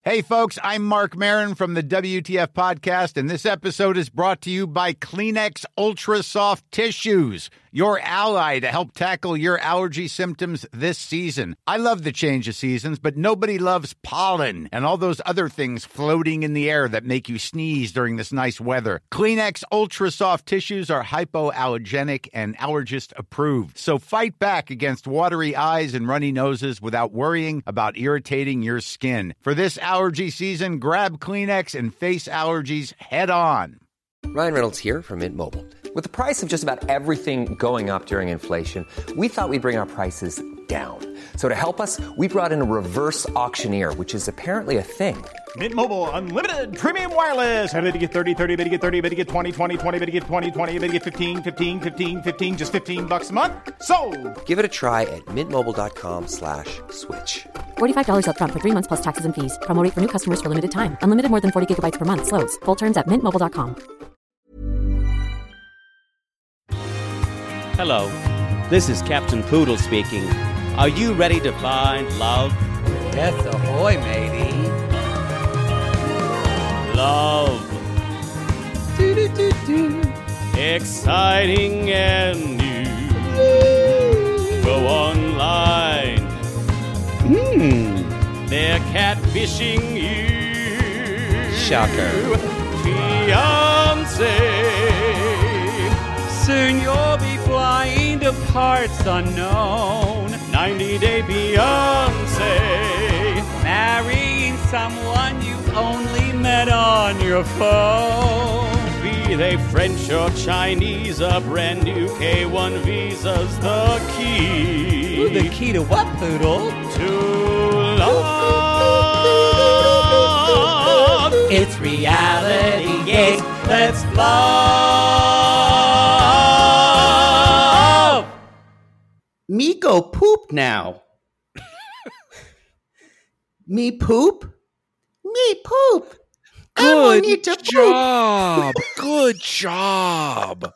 Hey, folks, I'm Mark Maron from the WTF Podcast, and this episode is brought to you by Kleenex Ultra Soft Tissues, your ally to help tackle your allergy symptoms this season. I love the change of seasons, but nobody loves pollen and all those other things floating in the air that make you sneeze during this nice weather. Kleenex Ultra Soft Tissues are hypoallergenic and allergist approved, so fight back against watery eyes and runny noses without worrying about irritating your skin. For this allergy season, grab Kleenex and face allergies head on. Ryan Reynolds here from Mint Mobile. With the price of just about everything going up during inflation, we thought we'd bring our prices down. So to help us, we brought in a reverse auctioneer, which is apparently a thing. Mint Mobile Unlimited Premium Wireless. How to get 30, 30, bit to get 30, bit to get 20, 20, 20, bit to get 20, 20, bit to get 15, 15, 15, 15, just $15 a month? Sold! Give it a try at mintmobile.com/switch. $45 up front for 3 months plus taxes and fees. Promo rate for new customers for limited time. Unlimited more than 40 gigabytes per month. Slows full terms at mintmobile.com. Hello, this is Captain Poodle speaking. Are you ready to find love? Yes, ahoy, matey. Love. Do-do-do-do. Exciting and new. Go online. They're catfishing you. Shocker. Fiancé. Soon you'll be flying to parts unknown. 90-day fiancé. Marrying someone you only met on your phone. Be they French or Chinese, a brand new K1 visa's the key. Ooh, the key to what, Poodle? To love. It's reality gaze. Let's love. Me go poop now. Me poop? Me poop. I don't need to job. Good job.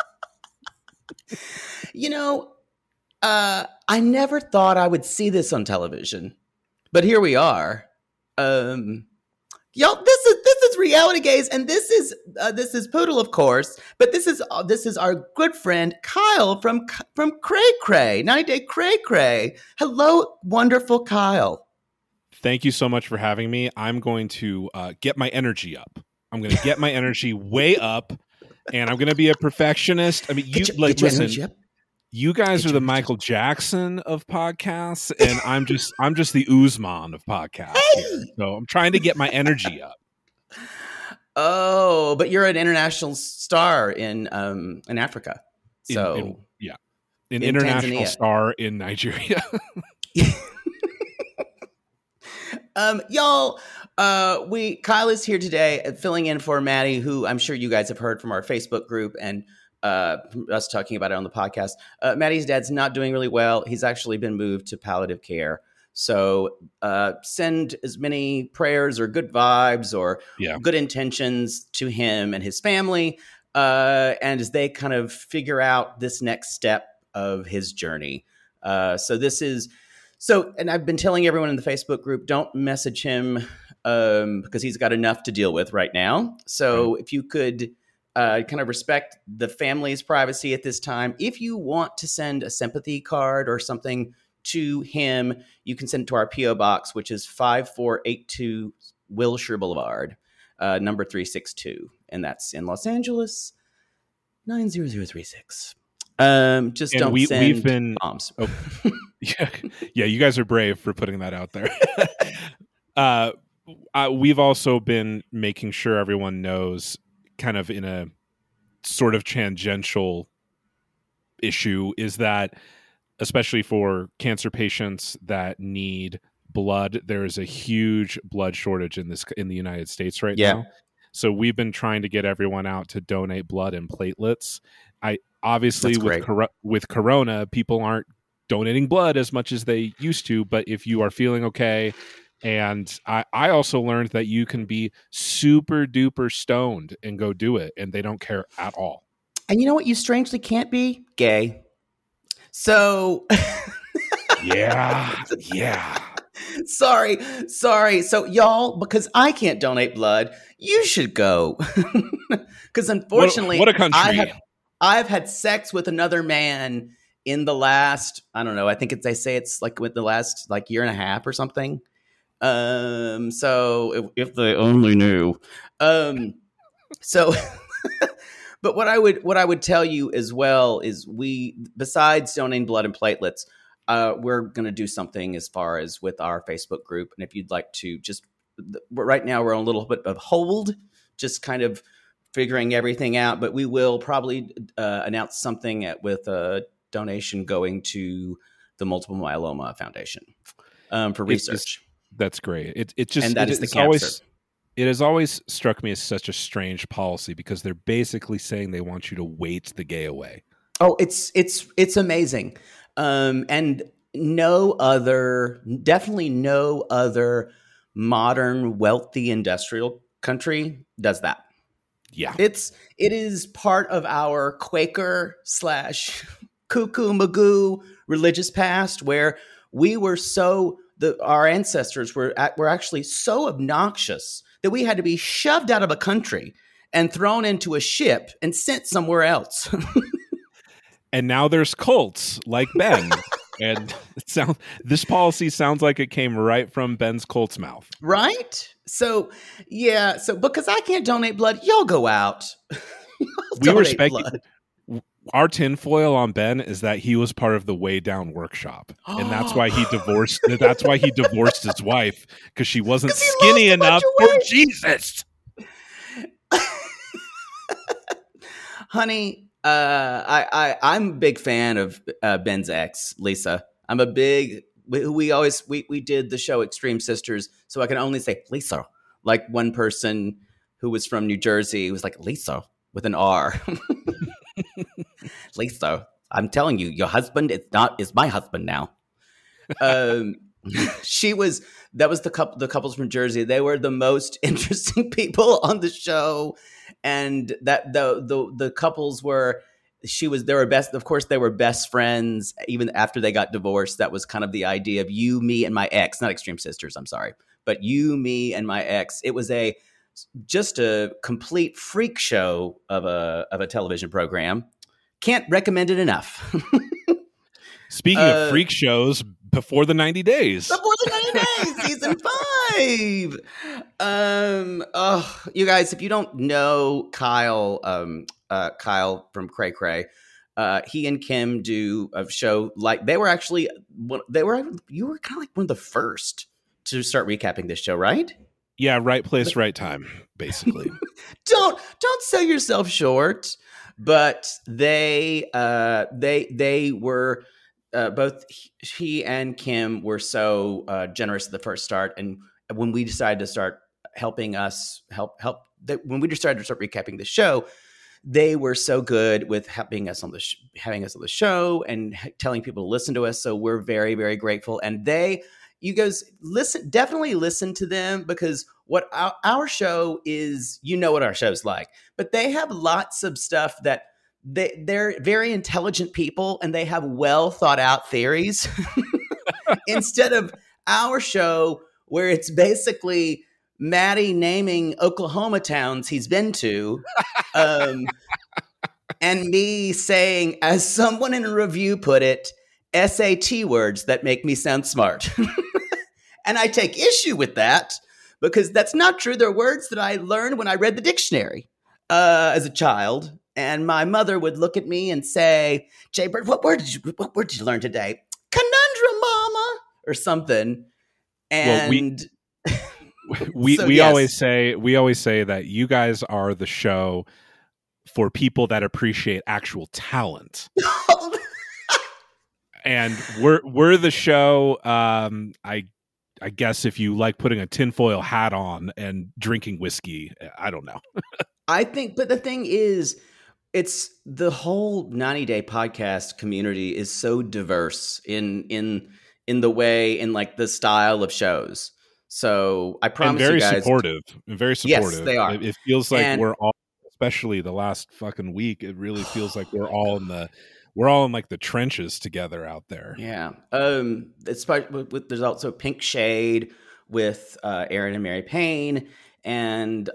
You know, I never thought I would see this on television, but here we are. Y'all, this is Reality Gaze, and this is Poodle, of course, but this is our good friend Kyle from Cray Cray, 90-Day Cray Cray. Hello, wonderful Kyle. Thank you so much for having me. I'm going to get my energy up. I'm going to get my energy way up, and I'm going to be a perfectionist. I mean, listen. You guys are the Michael Jackson of podcasts, and I'm just the Uzman of podcasts. Here. So I'm trying to get my energy up. Oh, but you're an international star in Africa. So an international Tanzania. Star in Nigeria. Y'all, Kyle is here today filling in for Maddie, who I'm sure you guys have heard from our Facebook group and us talking about it on the podcast. Maddie's dad's not doing really well. He's actually been moved to palliative care. So send as many prayers or good vibes or good intentions to him and his family. And as they kind of figure out this next step of his journey. And I've been telling everyone in the Facebook group, don't message him because he's got enough to deal with right now. So if you could kind of respect the family's privacy at this time. If you want to send a sympathy card or something to him, you can send it to our P.O. Box, which is 5482 Wilshire Boulevard, number 362. And that's in Los Angeles, 90036. We've send bombs. Oh, yeah, you guys are brave for putting that out there. We've also been making sure everyone knows, kind of in a sort of tangential issue, is that especially for cancer patients that need blood, there is a huge blood shortage in the United States right now. So we've been trying to get everyone out to donate blood and platelets. With Corona, people aren't donating blood as much as they used to, but if you are feeling okay. And I also learned that you can be super duper stoned and go do it, and they don't care at all. And you know what you strangely can't be? Gay. So yeah. Sorry. So y'all, because I can't donate blood, you should go. Because unfortunately, what a country. I've had sex with another man in the last, I don't know, I think they say it's like with the last like year and a half or something. So if they only knew. So but what I would tell you as well is we, besides donating blood and platelets, we're going to do something as far as with our Facebook group. And if you'd like to right now we're on a little bit of hold, just kind of figuring everything out, but we will probably announce something with a donation going to the Multiple Myeloma Foundation for research. That's great. It just, and that is the cancer. Always, it has always struck me as such a strange policy because they're basically saying they want you to wait the gay away. Oh, it's amazing. And definitely no other modern wealthy industrial country does that. Yeah. It is part of our Quaker / cuckoo magoo religious past where we were our ancestors were actually so obnoxious that we had to be shoved out of a country and thrown into a ship and sent somewhere else. And now there's cults like Ben. And this policy sounds like it came right from Ben's cult's mouth. Right? So, yeah. So, because I can't donate blood, y'all go out. We respect blood. Our tinfoil on Ben is that he was part of the Way Down workshop. And that's why he divorced. That's why he divorced his wife, because she wasn't skinny enough for Jesus. Honey, I'm a big fan of Ben's ex, Lisa. We did the show Extreme Sisters, so I can only say Lisa. Like one person who was from New Jersey was like Lisa with an R. Lisa, I'm telling you, your husband is my husband now. That was the couples from Jersey. They were the most interesting people on the show, and that the couples were. They were best friends even after they got divorced. That was kind of the idea of you, me, and my ex, not Extreme Sisters. I'm sorry, but you, me, and my ex. It was just a complete freak show of a television program. Can't recommend it enough. Speaking of freak shows, Before the 90 Days. Before the 90 Days, season 5. You guys, if you don't know Kyle from Cray Cray, he and Kim do a show like you were kind of like one of the first to start recapping this show, right? Yeah, right place, right time, basically. Don't sell yourself short. But they were both he and Kim were so generous at the first start, and when we decided to start helping us when we decided to start recapping the show, they were so good with having us on the show and telling people to listen to us. So we're very, very grateful. And you guys definitely listen to them, because what our show is, you know what our show's like, but they have lots of stuff that they're very intelligent people and they have well thought out theories instead of our show where it's basically Maddie naming Oklahoma towns he's been to, and me saying, as someone in a review put it, SAT words that make me sound smart. And I take issue with that because that's not true. They're words that I learned when I read the dictionary as a child. And my mother would look at me and say, Jay Bird, what word did you learn today? Conundrum, mama, or something. And we always say that you guys are the show for people that appreciate actual talent. And we're the show. I guess if you like putting a tinfoil hat on and drinking whiskey, I don't know. I think, but the thing is, it's the whole 90-day podcast community is so diverse in the way, in like the style of shows. So I promise you guys, very supportive. Yes, they are. It feels like we're all, especially the last fucking week, it really feels like we're all in the we're all in like the trenches together out there. Yeah. There's also Pink Shade with Aaron and Mary Payne and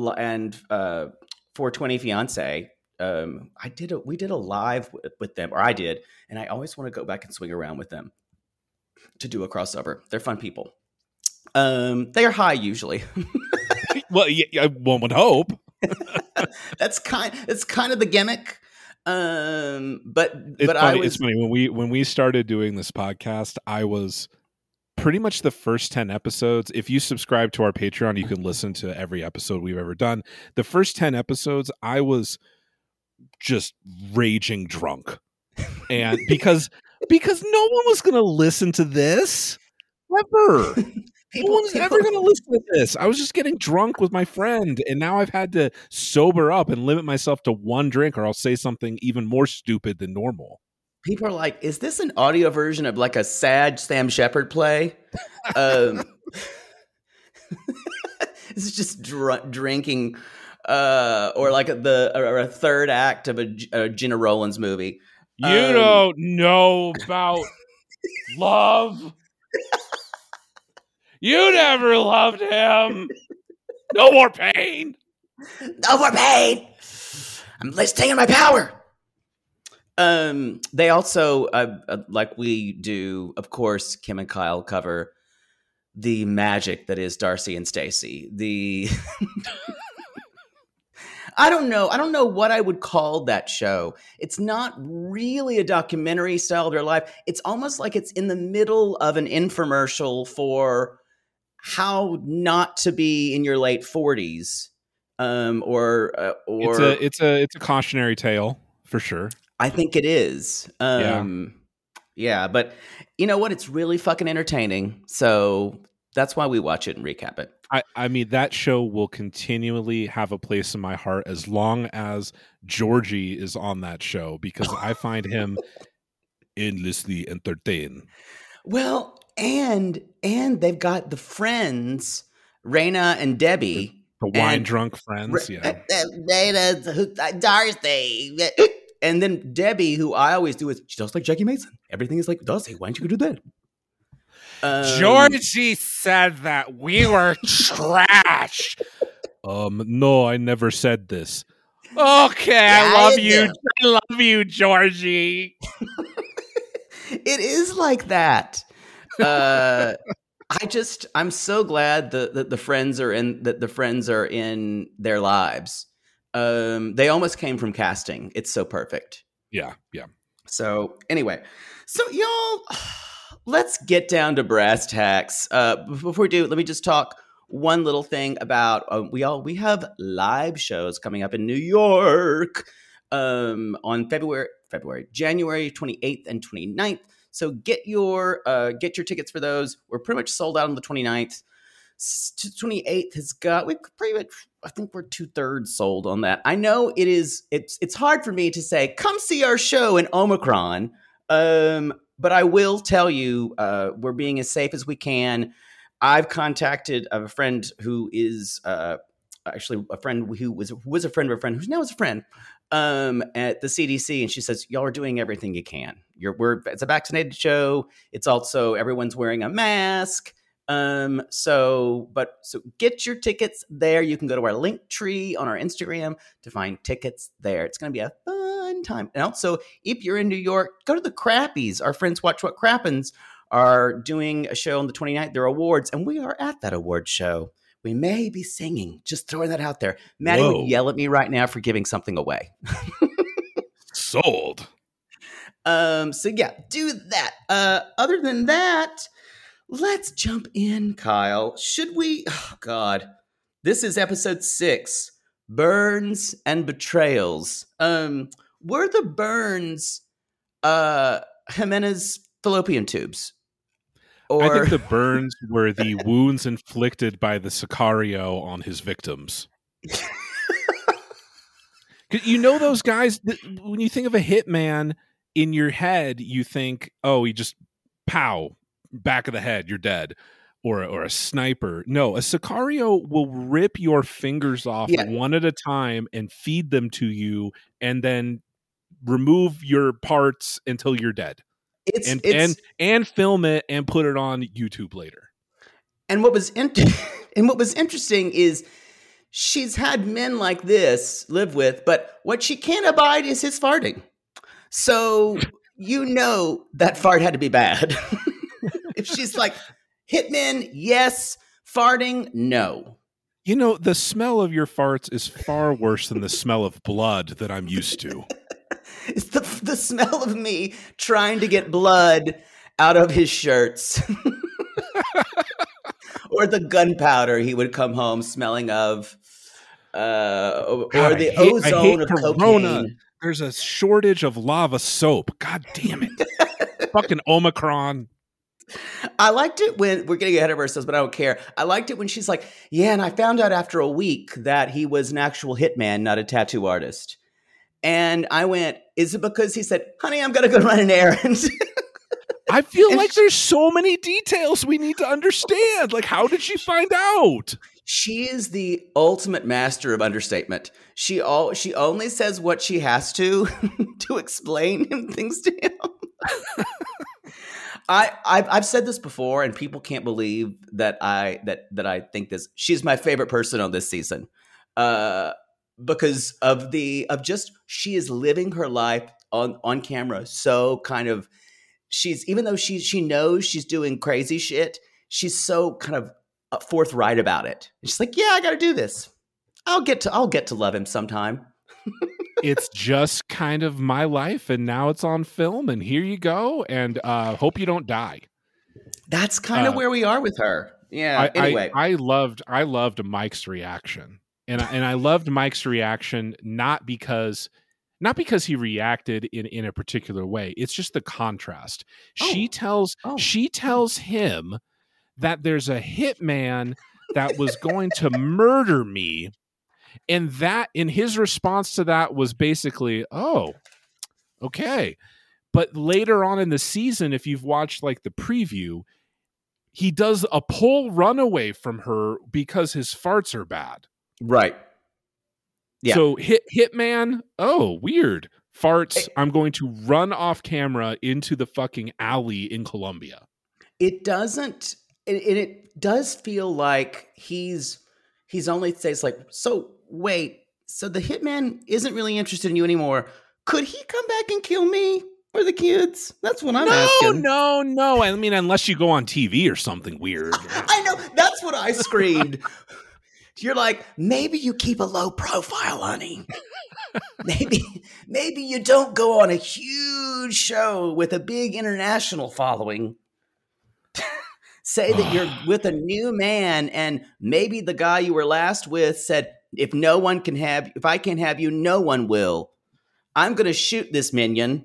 420 Fiance. We did a live with them, or I did, and I always want to go back and swing around with them to do a crossover. They're fun people. They are high usually. Well, yeah, one would hope. It's kind of the gimmick. But it's funny when we started doing this podcast, I was pretty much the first 10 episodes. If you subscribe to our Patreon, you can listen to every episode we've ever done. The first 10 episodes, I was just raging drunk. And because no one was going to listen to this ever. No one's ever going to listen to this. I was just getting drunk with my friend, and now I've had to sober up and limit myself to one drink, or I'll say something even more stupid than normal. People are like, is this an audio version of like a sad Sam Shepard play? It's just drinking, or like a third act of a Gina Rowlands movie. You don't know about love. You never loved him. No more pain. No more pain. I'm taking my power. They also, like we do, of course, Kim and Kyle cover the magic that is Darcy and Stacey. I don't know what I would call that show. It's not really a documentary style of their life. It's almost like it's in the middle of an infomercial for how not to be in your late 40s. It's a cautionary tale for sure. I think it is. Yeah, but you know what? It's really fucking entertaining. So that's why we watch it and recap it. I mean, that show will continually have a place in my heart as long as Georgie is on that show, because I find him endlessly entertaining. Well, and they've got the friends, Raina and Debbie. The wine-drunk friends, yeah. Darcy. And then Debbie, who I always do, is she does like Jackie Mason. Everything is like, Darcy, why don't you go do that? Georgie said that we were trash. No, I never said this. Okay, I love you. I love you, Georgie. It is like that. I'm so glad that the friends are in their lives. They almost came from casting. It's so perfect. Yeah. So anyway, y'all, let's get down to brass tacks. Before we do, let me just talk one little thing about we have live shows coming up in New York on January 28th and 29th. So get your tickets for those. We're pretty much sold out on the 29th. 28th has got, we pretty much, I think we're 2/3 sold on that. I know it's hard for me to say, come see our show in Omicron. But I will tell you, we're being as safe as we can. I've contacted a friend who is actually a friend who was a friend of a friend who's now is a friend at the CDC, and she says, y'all are doing everything you can. It's a vaccinated show. It's also everyone's wearing a mask. So get your tickets there. You can go to our link tree on our Instagram to find tickets there. It's going to be a fun time. And also, if you're in New York, go to the Crappies. Our friends Watch What Crappens are doing a show on the 29th, their awards, and we are at that award show. We may be singing. Just throwing that out there. Maddie would yell at me right now for giving something away. Sold. So yeah, do that. Other than that, let's jump in, Kyle. Should we? Oh, God. This is episode 6, Burns and Betrayals. Were the burns Jimenez fallopian tubes? Or... I think the burns were the wounds inflicted by the Sicario on his victims. You know those guys, when you think of a hitman, in your head, you think, oh, he just, pow, back of the head, you're dead. Or a sniper. No, a Sicario will rip your fingers off one at a time and feed them to you, and then remove your parts until you're dead. And film it and put it on YouTube later. And what was interesting is she's had men like this live with, but what she can't abide is his farting. So that fart had to be bad. If she's like, hitmen, yes. Farting, no. The smell of your farts is far worse than the smell of blood that I'm used to. It's the smell of me trying to get blood out of his shirts. Or the gunpowder he would come home smelling of. Or the ozone of Corona. cocaine. There's a shortage of lava soap. God damn it. Fucking Omicron. I liked it when, we're getting ahead of ourselves, but I don't care. I liked it when she's like, yeah, and I found out after a week that he was an actual hitman, not a tattoo artist. And I went, is it because he said, honey, I'm going to go run an errand? I feel like there's so many details we need to understand. Like, how did she find out? She is the ultimate master of understatement. She only says what she has to explain things to him. I've said this before, and people can't believe that I think this. She's my favorite person on this season, because she is living her life on camera. So kind of, even though she knows she's doing crazy shit, she's so kind of forthright about it. And she's like, yeah, I got to do this. I'll get to love him sometime. It's just kind of my life, and now it's on film, and here you go, and hope you don't die. That's kind of where we are with her. Yeah. Anyway, I loved Mike's reaction, and I loved Mike's reaction not because he reacted in a particular way. It's just the contrast. She tells him that there's a hitman that was going to murder me. And that, in his response to that, was basically, oh, okay. But later on in the season, if you've watched like the preview, he does a pole runaway from her because his farts are bad. Right. Yeah. So hitman, oh, weird. Farts, I'm going to run off camera into the fucking alley in Colombia. It doesn't, it does feel like he's only says like, so wait, so the hitman isn't really interested in you anymore. Could he come back and kill me or the kids? That's what I'm asking. No. I mean, unless you go on TV or something weird. I know. That's what I screamed. You're like, maybe you keep a low profile, honey. Maybe you don't go on a huge show with a big international following. Say that you're with a new man, and maybe the guy you were last with said, if I can't have you, no one will. I'm going to shoot this minion.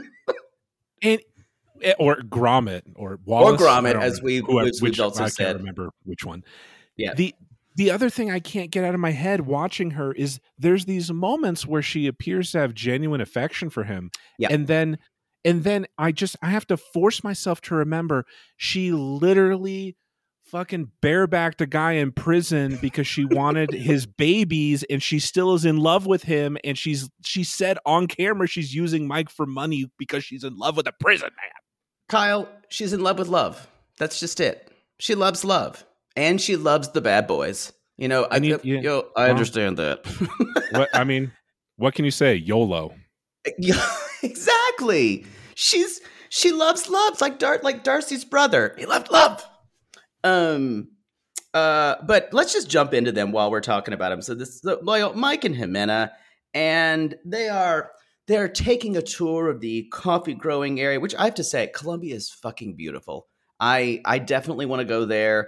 Or Gromit or Wallace. Or Gromit, as we've also said. I can't remember which one. Yeah. The other thing I can't get out of my head watching her is there's these moments where she appears to have genuine affection for him. Yeah. And then I have to force myself to remember she literally fucking barebacked a guy in prison because she wanted his babies, and she still is in love with him. And she said on camera she's using Mike for money because she's in love with a prison man. Kyle, she's in love with love. That's just it. She loves love, and she loves the bad boys. I understand that. What can you say? YOLO. Exactly. She loves love, like Darcy's brother. He loved love. But let's just jump into them while we're talking about them. So this is the loyal Mike and Jimena, and they're taking a tour of the coffee growing area, which I have to say, Colombia is fucking beautiful. I definitely want to go there.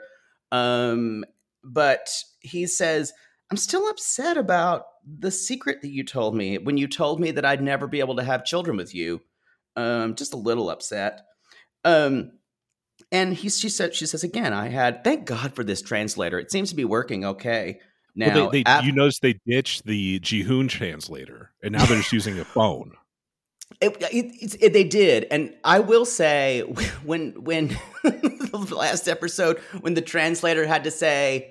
But he says, I'm still upset about the secret that you told me when you told me that I'd never be able to have children with you. Just a little upset. And she says again, thank God for this translator. It seems to be working okay. Now, you notice they ditched the Jihoon translator, and now they're just using a phone. They did, and I will say, when the last episode, when the translator had to say,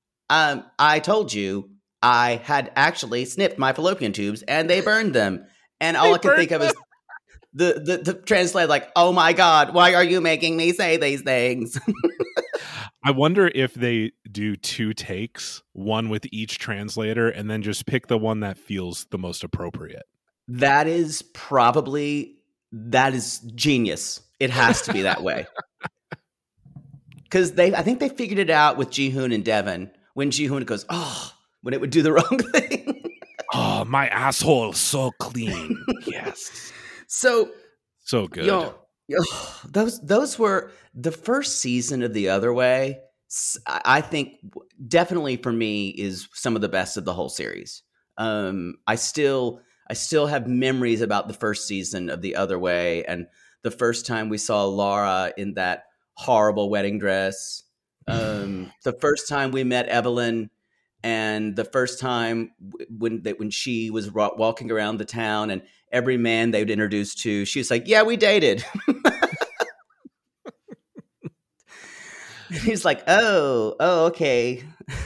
I told you I had actually snipped my fallopian tubes and they burned them, And all I can think of is the translator, like, oh my God, why are you making me say these things? I wonder if they do 2 takes, one with each translator, and then just pick the one that feels the most appropriate. That is genius. It has to be that way. Because I think they figured it out with Ji-hoon and Devin when Ji-hoon goes, oh, when it would do the wrong thing. Oh, my asshole is so clean. Yes. So good. Those were the first season of The Other Way. I think definitely for me is some of the best of the whole series. I still have memories about the first season of The Other Way and the first time we saw Laura in that horrible wedding dress. The first time we met Evelyn, and the first time when she was walking around the town, and every man they would introduce to, she was like, "Yeah, we dated." He's like, "Oh, okay."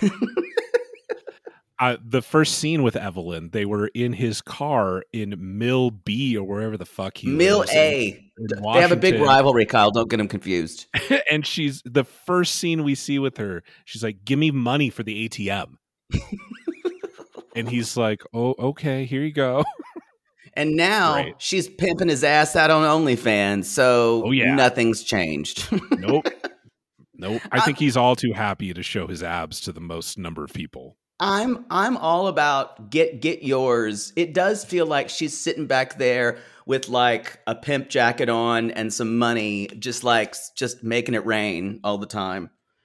The first scene with Evelyn, they were in his car in Mill B or wherever the fuck he Mill lives A. in They have a big rivalry, Kyle. Don't get them confused. And she's the first scene we see with her. She's like, "Give me money for the ATM." And he's like, "Oh, okay, here you go." And now she's pimping his ass out on OnlyFans, so nothing's changed. Nope. I think he's all too happy to show his abs to the most number of people. I'm all about get yours. It does feel like she's sitting back there with like a pimp jacket on and some money, just making it rain all the time.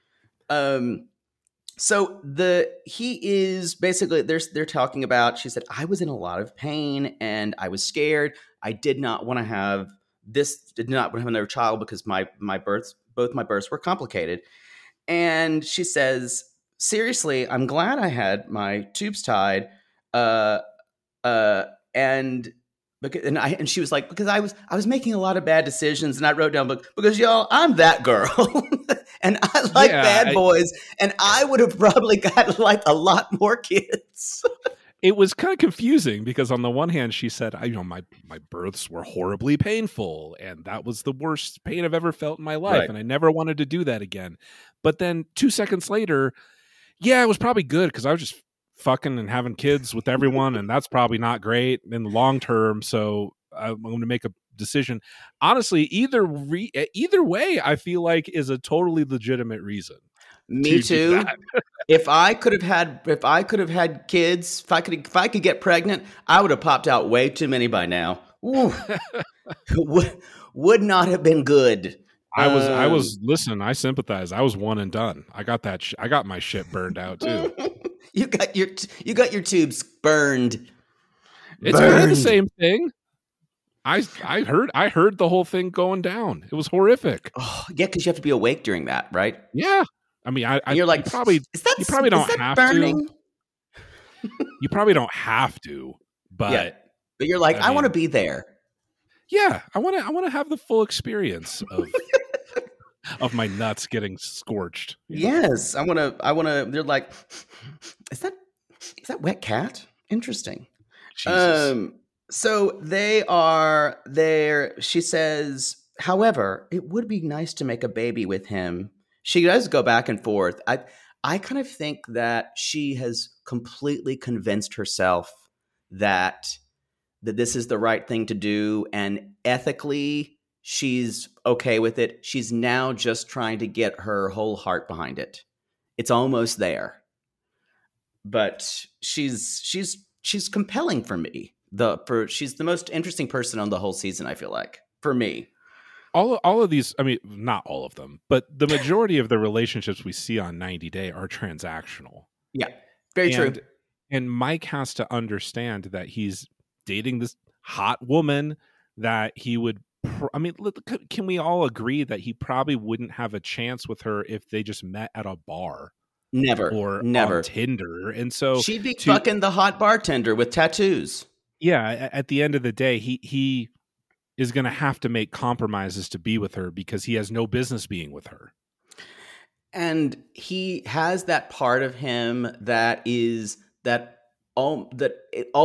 So he is basically they're talking about, she said, I was in a lot of pain and I was scared. I did not want to have another child because both my births were complicated. And she says, seriously, I'm glad I had my tubes tied. And she was like, because I was making a lot of bad decisions, and I wrote down, because y'all, I'm that girl. And I like bad boys, and I would have probably got like a lot more kids. It was kind of confusing because on the one hand, she said, my births were horribly painful, and that was the worst pain I've ever felt in my life, and I never wanted to do that again. But then 2 seconds later, it was probably good because I was just fucking and having kids with everyone, and that's probably not great in the long term. So I'm going to make a decision. Honestly, either way, I feel like is a totally legitimate reason. Me too. If I could have had kids, if I could get pregnant, I would have popped out way too many by now. Would not have been good. I was listen, I sympathize. I was one and done. I got that I got my shit burned out too. You got your tubes burned. It's kind of the same thing. I heard the whole thing going down. It was horrific. Oh, yeah, because you have to be awake during that, right? Yeah. I mean, you're like, you probably don't have burning? to. You probably don't have to, but you're like, I want to be there. Yeah, I want to have the full experience of my nuts getting scorched. Yes, I want to. They're like, is that wet cat? Interesting. Jesus. So they are there. She says, however, it would be nice to make a baby with him. She does go back and forth. I kind of think that she has completely convinced herself that this is the right thing to do, and ethically she's okay with it. She's now just trying to get her whole heart behind it. It's almost there. But she's compelling for me. She's the most interesting person on the whole season, I feel like, for me. All of these, I mean, not all of them, but the majority of the relationships we see on 90 Day are transactional. Yeah, very true. And Mike has to understand that he's dating this hot woman that he would, can we all agree that he probably wouldn't have a chance with her if they just met at a bar? Never. Or never. On Tinder. And so she'd be fucking the hot bartender with tattoos. Yeah, at the end of the day, he is going to have to make compromises to be with her because he has no business being with her. And he has that part of him that is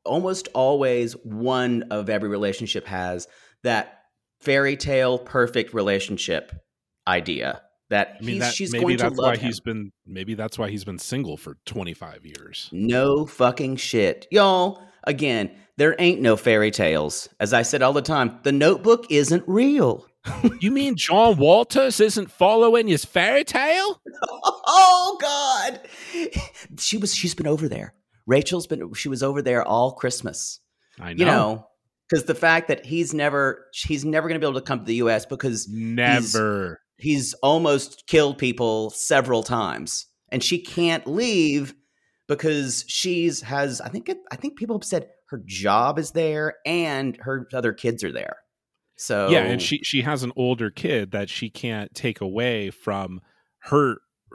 almost always one of every relationship has that fairy tale perfect relationship idea that she's going to love him. Maybe that's why he's been single for 25 years. No fucking shit. Y'all, again, there ain't no fairy tales. As I said all the time, The Notebook isn't real. You mean John Walters isn't following his fairy tale? Oh God. She's been over there. She was over there all Christmas. I know. You know, because the fact that he's never going to be able to come to the U.S. because he's almost killed people several times, and she can't leave because I think people have said her job is there and her other kids are there. So yeah, and she has an older kid that she can't take away from her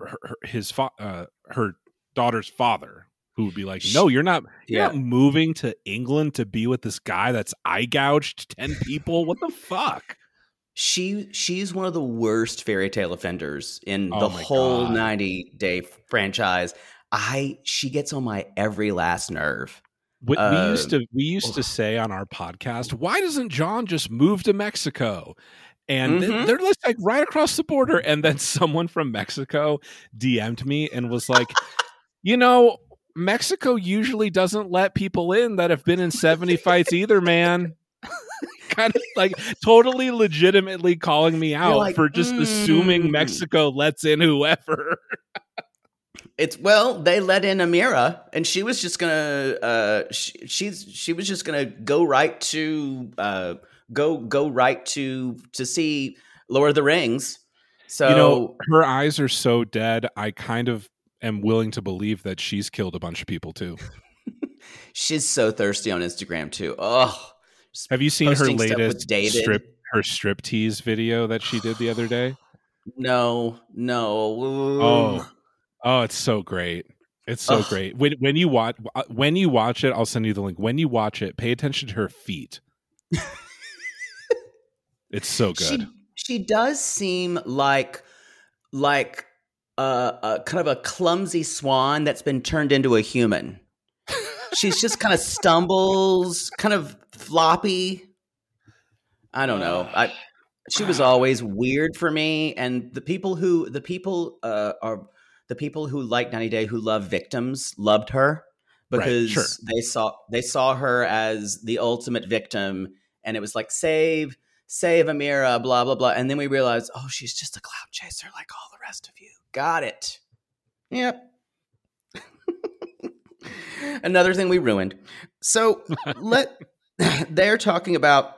daughter's father, who would be like, no, you're not moving to England to be with this guy that's eye gouged 10 people. What the fuck? She's one of the worst fairy tale offenders in the whole 90-day franchise. She gets on my every last nerve. We used to say on our podcast, why doesn't John just move to Mexico? And they're like right across the border. And then someone from Mexico DM'd me and was like, Mexico usually doesn't let people in that have been in 70 fights either, man. Kind of like totally legitimately calling me out for just assuming Mexico lets in whoever. They let in Amira, and she was just gonna she was just gonna go right to see Lord of the Rings. So her eyes are so dead. I kind of am willing to believe that she's killed a bunch of people too. She's so thirsty on Instagram too. Oh, have you seen her latest striptease video that she did the other day? No. Oh, it's so great. It's so great. When you watch it, I'll send you the link. When you watch it, pay attention to her feet. It's so good. She does seem like a kind of a clumsy swan that's been turned into a human. She's just kind of stumbles, kind of floppy. I don't know. She was always weird for me, and the people who like 90 Day, who love victims, loved her because they saw her as the ultimate victim, and it was like save Amira, blah blah blah, and then we realized, oh, she's just a cloud chaser like all the rest of you. Got it. Yep. Another thing we ruined. So they're talking about.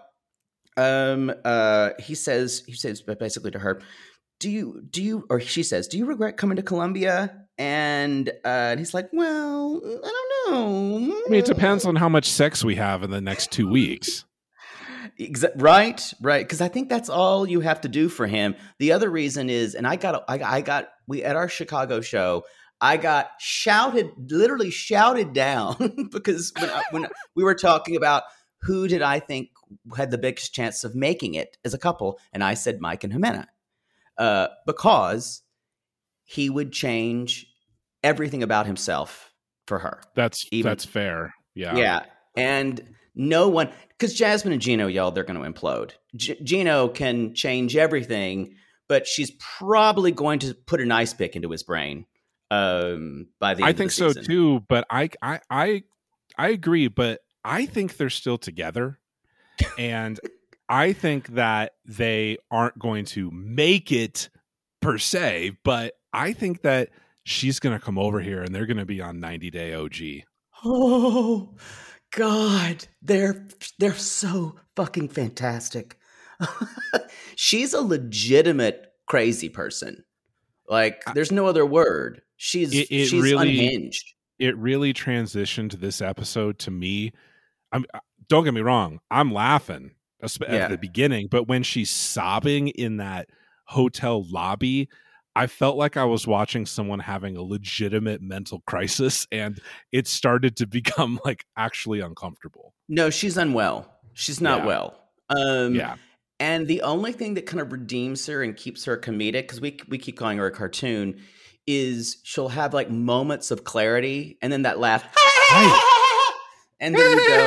He says basically to her, do you, or she says, do you regret coming to Colombia? And he's like, well, I don't know. I mean, it depends on how much sex we have in the next 2 weeks. Right. Because I think that's all you have to do for him. The other reason is, and we at our Chicago show, I got literally shouted down because when we were talking about who did I think had the biggest chance of making it as a couple, and I said Mike and Jimena, because he would change everything about himself for her. That's fair. Yeah. Yeah. And no one, because Jasmine and Gino, y'all, they're going to implode. Gino can change everything, but she's probably going to put an ice pick into his brain by the end of the season. I think so too, but I agree, but I think they're still together. And I think that they aren't going to make it per se, but I think that she's going to come over here and they're going to be on 90 Day OG. Oh God, they're so fucking fantastic. She's a legitimate crazy person. Like, there's no other word. She's really unhinged. It really transitioned this episode to me. Don't get me wrong, I'm laughing at the beginning, but when she's sobbing in that hotel lobby, I felt like I was watching someone having a legitimate mental crisis, and it started to become like actually uncomfortable. No, she's unwell. She's not well. And the only thing that kind of redeems her and keeps her comedic, because we keep calling her a cartoon, is she'll have like moments of clarity, and then that laugh. And then we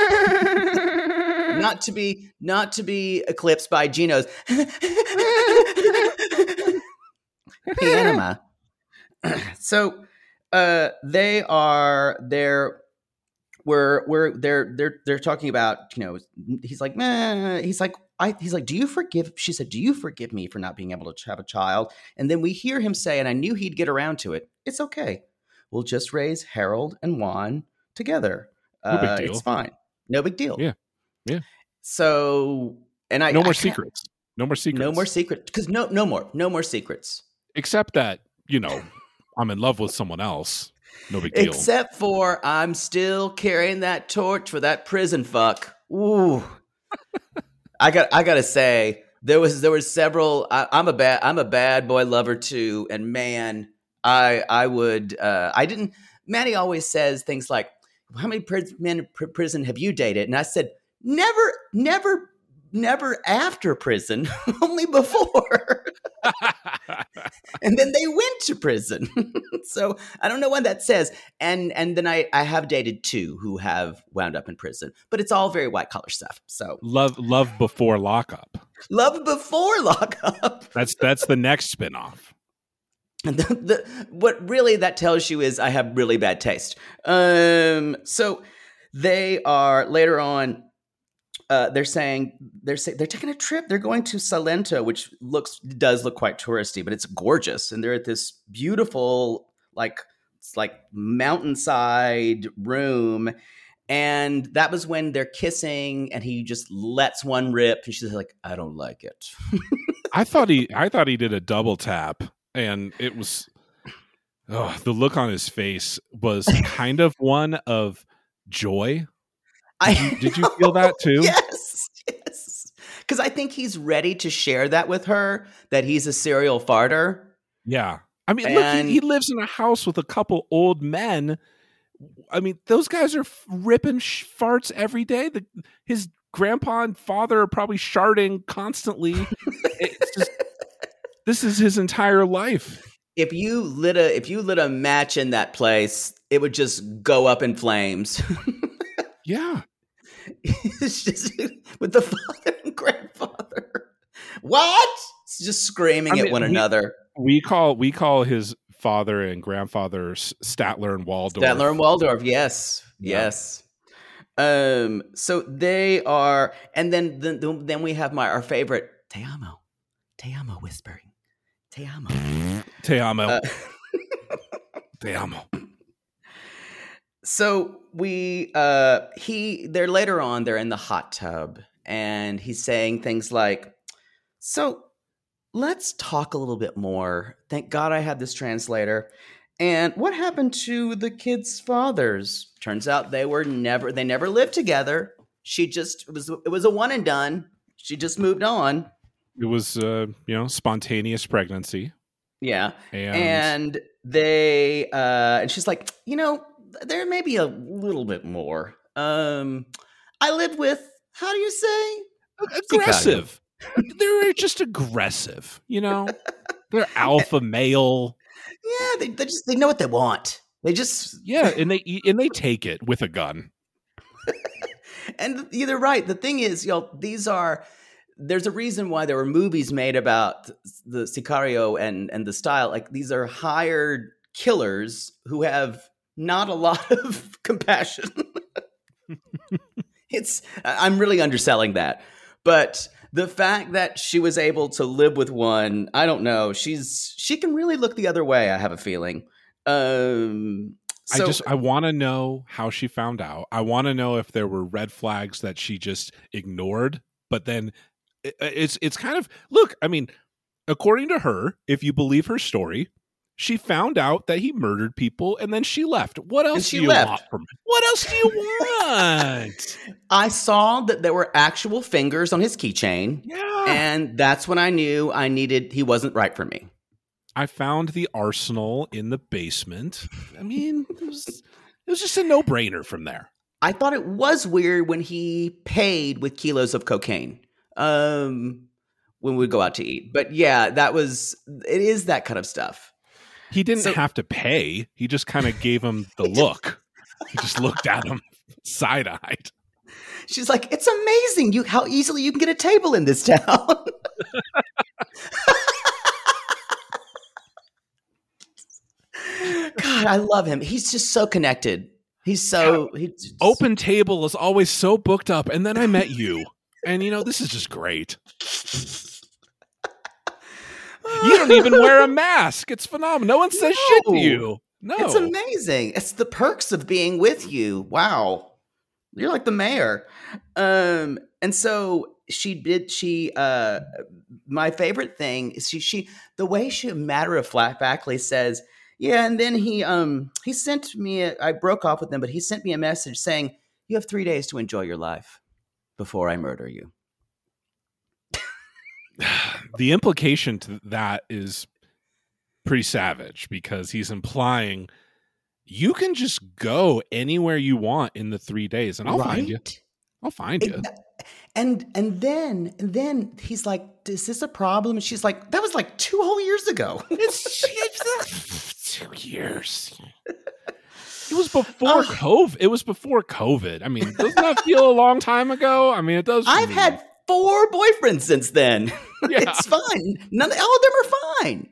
go, not to be eclipsed by Gino's Pianima. So they're talking about, he's like, he's like, do you forgive? She said, do you forgive me for not being able to have a child? And then we hear him say, and I knew he'd get around to it. It's okay. We'll just raise Harold and Juan together. No big deal. It's fine. No big deal. Yeah. Yeah. So, and no more secrets. No more secrets. No more secrets. Because no more secrets. Except that, I'm in love with someone else. No big deal. Except for I'm still carrying that torch for that prison fuck. Ooh. I gotta say, there was several. I'm a bad boy lover too, and man, I didn't. Maddie always says things like, "How many men in prison have you dated?" And I said, "Never after prison, only before." And then they went to prison. So I don't know what that says. And then I have dated 2 who have wound up in prison, but it's all very white collar stuff. So love before lockup. Love before lockup. That's the next spinoff. And what really that tells you is I have really bad taste. So they are later on. They're saying they're taking a trip. They're going to Salento, which does look quite touristy, but it's gorgeous. And they're at this beautiful, it's like mountainside room. And that was when they're kissing, and he just lets one rip, and she's like, "I don't like it." I thought he did a double tap, and it was the look on his face was kind of one of joy. Did you feel that too? Yes. Because I think he's ready to share that with her, that he's a serial farter. Yeah. I mean, look, he lives in a house with a couple old men. I mean, those guys are ripping farts every day. His grandpa and father are probably sharding constantly. This is his entire life. If you lit a match in that place, it would just go up in flames. Yeah. It's just with the father and grandfather. What? It's just screaming at one another. We call his father and grandfather Statler and Waldorf. Statler and Waldorf, yes. Yeah. Yes. So they are, and then we have our favorite Te amo whispering. Te amo. Te amo. Te amo. So they're later on, they're in the hot tub, and he's saying things like, "So let's talk a little bit more. Thank God I had this translator. And what happened to the kids' fathers? Turns out they never lived together. It was a one and done. She just moved on. It was spontaneous pregnancy. Yeah. And they and she's like, there may be a little bit more. I live with, how do you say? Aggressive. They're just aggressive, They're alpha male. Yeah, they know what they want. They just and they take it with a gun. And you're right. The thing is, there's a reason why there were movies made about the Sicario and the style. Like, these are hired killers who have not a lot of compassion. I'm really underselling that. But the fact that she was able to live with one, I don't know. She can really look the other way, I have a feeling. I want to know how she found out. I want to know if there were red flags that she just ignored. But then it's kind of, look, I mean, according to her, if you believe her story, she found out that he murdered people, and then she left. What else do you want from me? What else do you want? I saw that there were actual fingers on his keychain. Yeah. And that's when I knew he wasn't right for me. I found the arsenal in the basement. I mean, it was just a no-brainer from there. I thought it was weird when he paid with kilos of cocaine when we'd go out to eat. But yeah, it is that kind of stuff. He didn't have to pay. He just kind of gave him the look. He just looked at him. side-eyed. She's like, it's amazing how easily you can get a table in this town. God, I love him. He's just so connected. He's Open Table is always so booked up, and then I met you. And, this is just great. You don't even wear a mask. It's phenomenal. No one says shit to you. No. It's amazing. It's the perks of being with you. Wow. You're like the mayor. And so my favorite thing is the way she matter-of-factly says, yeah, and then he sent me, I broke off with him, but he sent me a message saying, you have 3 days to enjoy your life before I murder you. The implication to that is pretty savage because he's implying you can just go anywhere you want in the 3 days and I'll find you. I'll find you. And then he's like, is this a problem? And she's like, that was like 2 whole years ago. It's 2 years. It was before COVID. It was before COVID. I mean, doesn't that feel a long time ago? I mean, it does. I've had 4 boyfriends since then. Yeah. It's fine. All of them are fine.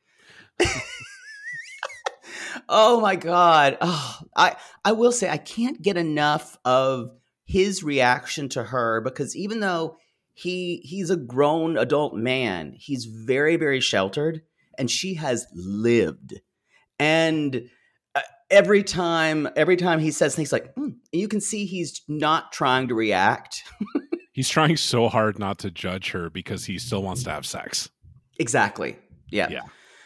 Oh my God. Oh, I will say I can't get enough of his reaction to her because even though he's a grown adult man, he's very, very sheltered and she has lived. And every time he says things like, you can see he's not trying to react. He's trying so hard not to judge her because he still wants to have sex. Exactly. Yeah.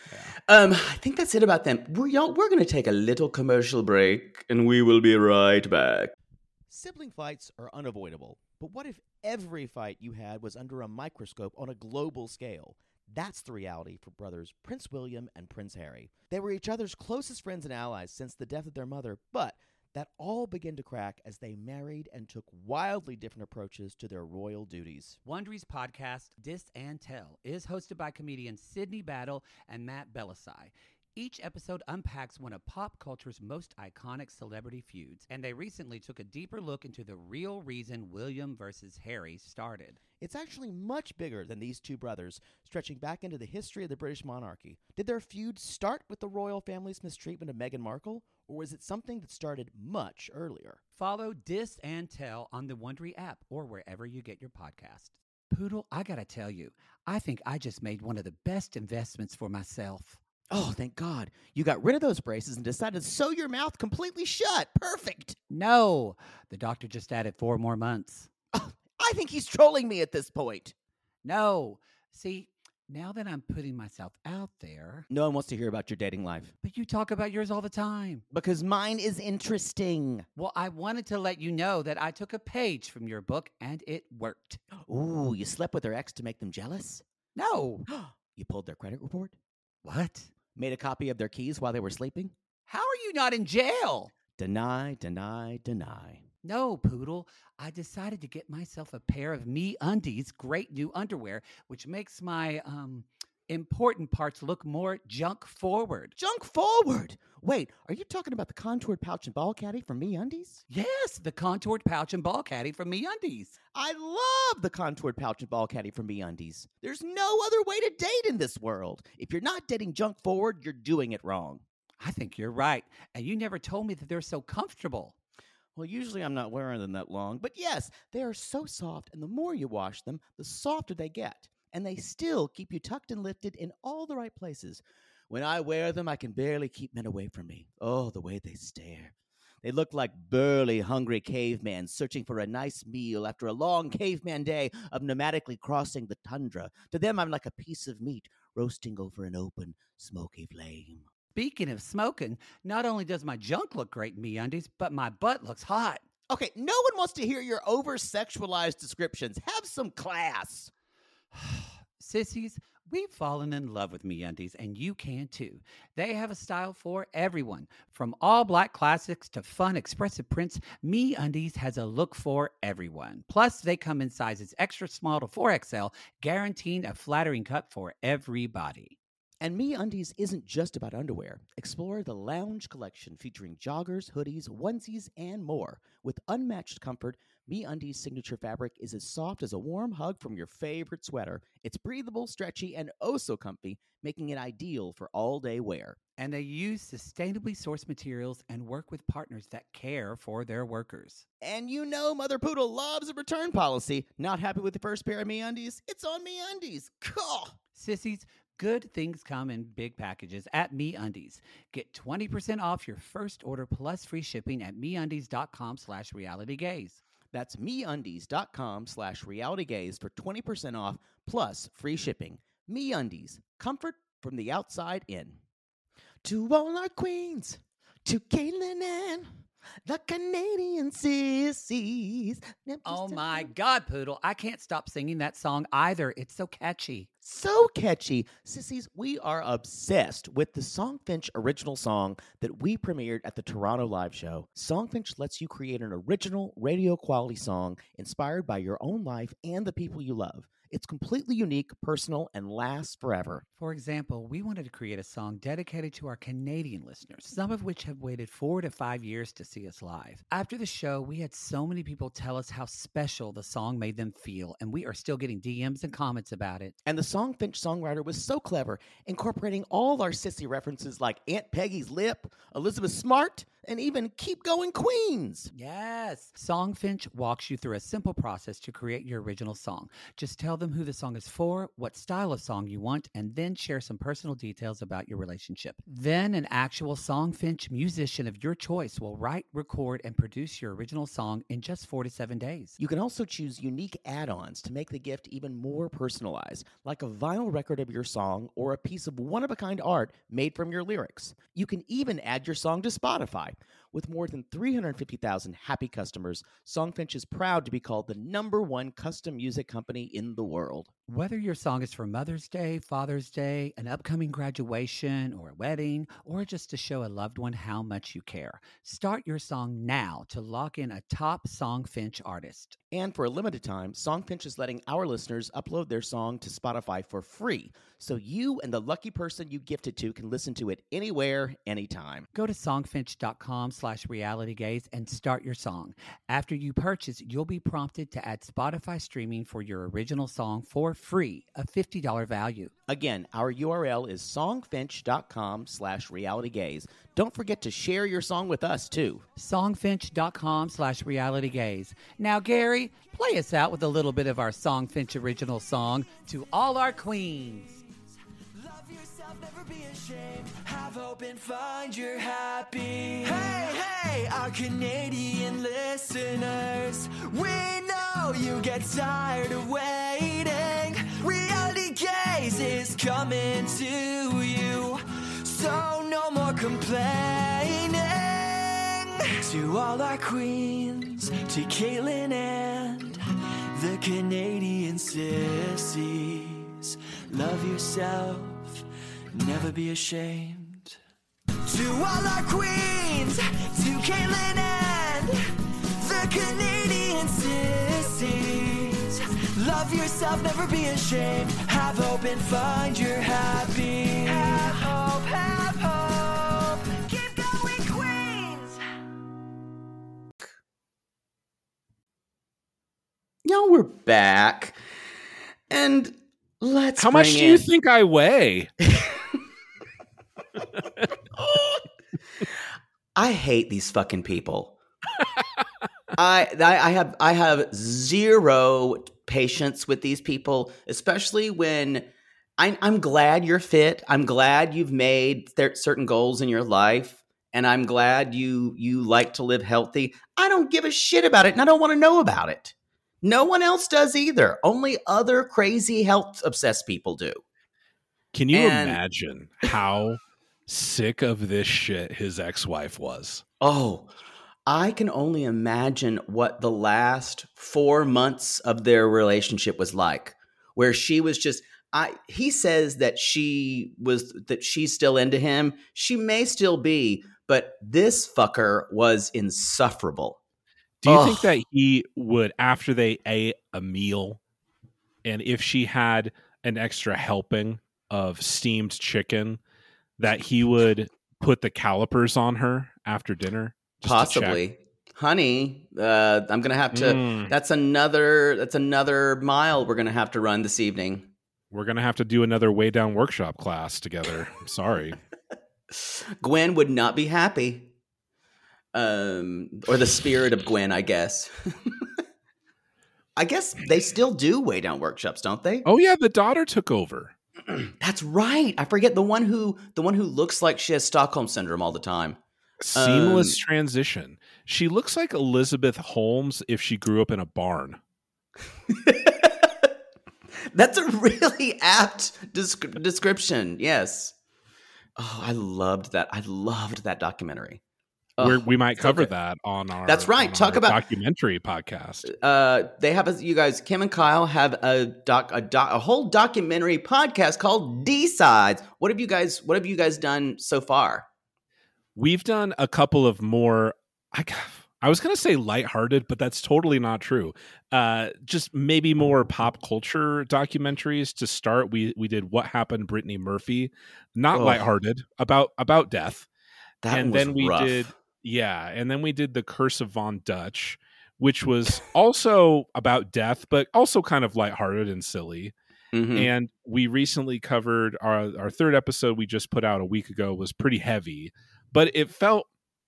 I think that's it about them. We're going to take a little commercial break, and we will be right back. Sibling fights are unavoidable, but what if every fight you had was under a microscope on a global scale? That's the reality for brothers Prince William and Prince Harry. They were each other's closest friends and allies since the death of their mother, but that all began to crack as they married and took wildly different approaches to their royal duties. Wondery's podcast, Dis and Tell, is hosted by comedians Sydney Battle and Matt Bellassai. Each episode unpacks one of pop culture's most iconic celebrity feuds, and they recently took a deeper look into the real reason William versus Harry started. It's actually much bigger than these two brothers, stretching back into the history of the British monarchy. Did their feud start with the royal family's mistreatment of Meghan Markle, or was it something that started much earlier? Follow Dis and Tell on the Wondery app or wherever you get your podcasts. Poodle, I gotta tell you, I think I just made one of the best investments for myself. Oh, thank God. You got rid of those braces and decided to sew your mouth completely shut. Perfect. No, the doctor just added 4 more months. Oh, I think he's trolling me at this point. No. See, now that I'm putting myself out there... No one wants to hear about your dating life. But you talk about yours all the time. Because mine is interesting. Well, I wanted to let you know that I took a page from your book and it worked. Ooh, you slept with their ex to make them jealous? No. You pulled their credit report? What? Made a copy of their keys while they were sleeping? How are you not in jail? Deny, deny, deny. No, Poodle. I decided to get myself a pair of MeUndies great new underwear, which makes my, important parts look more junk forward. Junk forward? Wait, are you talking about the contoured pouch and ball caddy from MeUndies? Yes, the contoured pouch and ball caddy from MeUndies. I love the contoured pouch and ball caddy from MeUndies. There's no other way to date in this world. If you're not dating junk forward, you're doing it wrong. I think you're right, and you never told me that they're so comfortable. Well, usually I'm not wearing them that long, but yes, they are so soft, and the more you wash them, the softer they get. And they still keep you tucked and lifted in all the right places. When I wear them, I can barely keep men away from me. Oh, the way they stare. They look like burly, hungry cavemen searching for a nice meal after a long caveman day of nomadically crossing the tundra. To them, I'm like a piece of meat roasting over an open, smoky flame. Speaking of smoking, not only does my junk look great in MeUndies, but my butt looks hot. Okay, no one wants to hear your over-sexualized descriptions. Have some class. Sissies, we've fallen in love with MeUndies, and you can too. They have a style for everyone. From all black classics to fun expressive prints, MeUndies has a look for everyone. Plus, they come in sizes extra small to 4XL, guaranteeing a flattering cut for everybody. And MeUndies isn't just about underwear. Explore the Lounge collection featuring joggers, hoodies, onesies, and more. With unmatched comfort, MeUndies' signature fabric is as soft as a warm hug from your favorite sweater. It's breathable, stretchy, and oh so comfy, making it ideal for all-day wear. And they use sustainably sourced materials and work with partners that care for their workers. And you know Mother Poodle loves a return policy. Not happy with the first pair of MeUndies? It's on MeUndies. Cool. Sissies, good things come in big packages at MeUndies. Get 20% off your first order plus free shipping at MeUndies.com/realitygaze. That's MeUndies.com/realitygaze for 20% off plus free shipping. MeUndies, comfort from the outside in. To all our queens, to Caitlin and the Canadian sissies. Oh my God, Poodle. I can't stop singing that song either. It's so catchy. So catchy. Sissies, we are obsessed with the Songfinch original song that we premiered at the Toronto Live Show. Songfinch lets you create an original radio quality song inspired by your own life and the people you love. It's completely unique, personal, and lasts forever. For example, we wanted to create a song dedicated to our Canadian listeners, some of which have waited 4 to 5 years to see us live. After the show, we had so many people tell us how special the song made them feel, and we are still getting DMs and comments about it. And the Songfinch songwriter was so clever, incorporating all our sissy references like Aunt Peggy's Lip, Elizabeth Smart, and even Keep Going Queens. Yes. Songfinch walks you through a simple process to create your original song. Just tell them who the song is for, what style of song you want, and then share some personal details about your relationship. Then an actual Songfinch musician of your choice will write, record, and produce your original song in just 4 to 7 days. You can also choose unique add-ons to make the gift even more personalized, like a vinyl record of your song or a piece of one-of-a-kind art made from your lyrics. You can even add your song to Spotify. With more than 350,000 happy customers, Songfinch is proud to be called the #1 custom music company in the world. Whether your song is for Mother's Day, Father's Day, an upcoming graduation, or a wedding, or just to show a loved one how much you care, start your song now to lock in a top Songfinch artist. And for a limited time, Songfinch is letting our listeners upload their song to Spotify for free, so you and the lucky person you gifted to can listen to it anywhere, anytime. Go to songfinch.com/realitygaze and start your song. After you purchase, you'll be prompted to add Spotify streaming for your original song for free, a $50 value. Again, our URL is songfinch.com/realitygaze. Don't forget to share your song with us, too. Songfinch.com/realitygaze. Now, Gary, play us out with a little bit of our Songfinch original song, To All Our Queens. Love yourself, never be ashamed. Have hope and find your happy. Hey, hey, our Canadian listeners. We know you get tired of waiting. Reality Gaze is coming to you. So no more complaining. To all our queens, to Caitlin and the Canadian sissies. Love yourself, never be ashamed. To all our queens, to Caitlin and the Canadian sissies. Love yourself, never be ashamed. Have hope and find your happy. Have hope, have hope. Keep going, queens. Now we're back. And let's How much do you think I weigh? I hate these fucking people. I have zero patience with these people, especially when I'm glad you're fit. I'm glad you've made certain goals in your life, and I'm glad you like to live healthy. I don't give a shit about it, and I don't want to know about it. No one else does either. Only other crazy health-obsessed people do. Can you imagine how sick of this shit his ex-wife was? Oh, I can only imagine what the last 4 months of their relationship was like, where she was just, he says that she's still into him. She may still be, but this fucker was insufferable. Do you think that he would, after they ate a meal, and if she had an extra helping of steamed chicken that he would put the calipers on her after dinner? Possibly. Honey, I'm going to have to, that's another mile we're going to have to run this evening. We're going to have to do another Way Down workshop class together. I'm sorry. Gwen would not be happy. Or the spirit of Gwen, I guess. I guess they still do Way Down workshops, don't they? Oh yeah, the daughter took over. That's right. I forget the one who looks like she has Stockholm syndrome all the time. Seamless transition. She looks like Elizabeth Holmes if she grew up in a barn. That's a really apt description. Yes. Oh, I loved that. I loved that documentary. We might cover that on our. That's right. Talk about documentary podcast. They have you guys. Kim and Kyle have a whole documentary podcast called D-Sides. What have you guys done so far? We've done a couple of more. I was going to say lighthearted, but that's totally not true. Just maybe more pop culture documentaries to start. We did What Happened, Brittany Murphy, not lighthearted, about death. That was rough. And then we did The Curse of Von Dutch, which was also about death, but also kind of lighthearted and silly. Mm-hmm. And we recently covered our third episode we just put out a week ago was pretty heavy, but it felt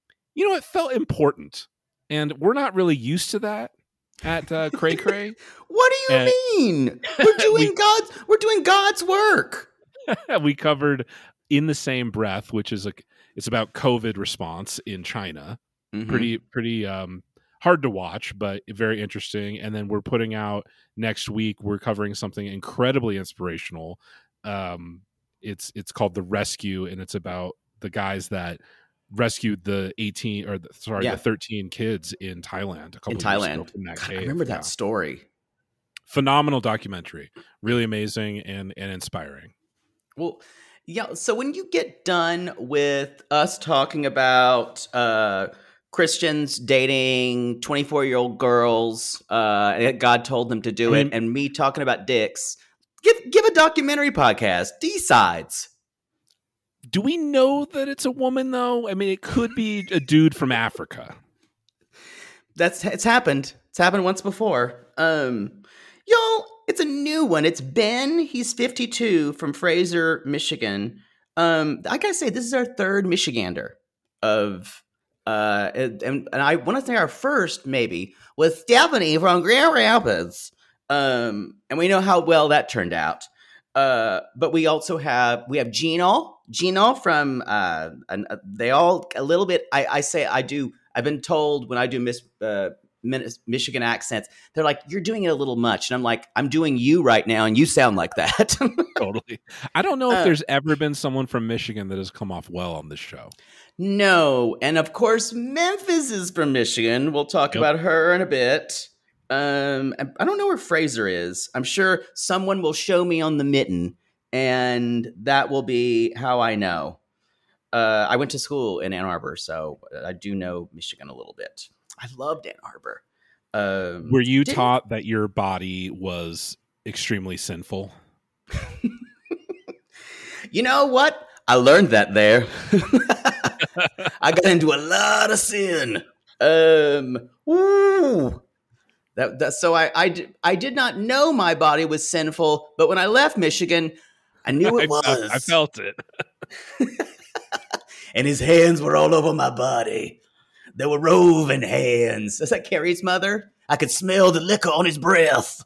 important. And we're not really used to that at Cray Cray. What do you mean? We're doing God's work. We covered In the Same Breath, which is it's about COVID response in China. Mm-hmm. Pretty hard to watch, but very interesting. And then we're putting out next week. We're covering something incredibly inspirational. It's called The Rescue, and it's about the guys that rescued the 13 kids in Thailand a couple years ago from that cave. I remember that story. Phenomenal documentary, really amazing and inspiring. Well, yeah. So when you get done with us talking about Christians dating 24-year-old girls, God told them to do it, and me talking about dicks, give a documentary podcast, D-Sides. Do we know that it's a woman, though? I mean, it could be a dude from Africa. It's happened. It's happened once before. Y'all, it's a new one. It's Ben. He's 52 from Fraser, Michigan. I gotta say, this is our third Michigander of, and I want to say our first maybe was Stephanie from Grand Rapids. And we know how well that turned out. But we also have Gino from, they all a little bit, I've been told when I do Michigan accents, they're like, you're doing it a little much. And I'm like, I'm doing you right now. And you sound like that. Totally. I don't know if there's ever been someone from Michigan that has come off well on this show. No. And of course, Memphis is from Michigan. We'll talk about her in a bit. I don't know where Fraser is. I'm sure someone will show me on the mitten, and that will be how I know. I went to school in Ann Arbor, so I do know Michigan a little bit. I loved Ann Arbor. Were you taught that your body was extremely sinful? You know what? I learned that there. I got into a lot of sin. So I did not know my body was sinful, but when I left Michigan, I knew it was. I felt it. And his hands were all over my body. They were roving hands. Is that Carrie's mother? I could smell the liquor on his breath.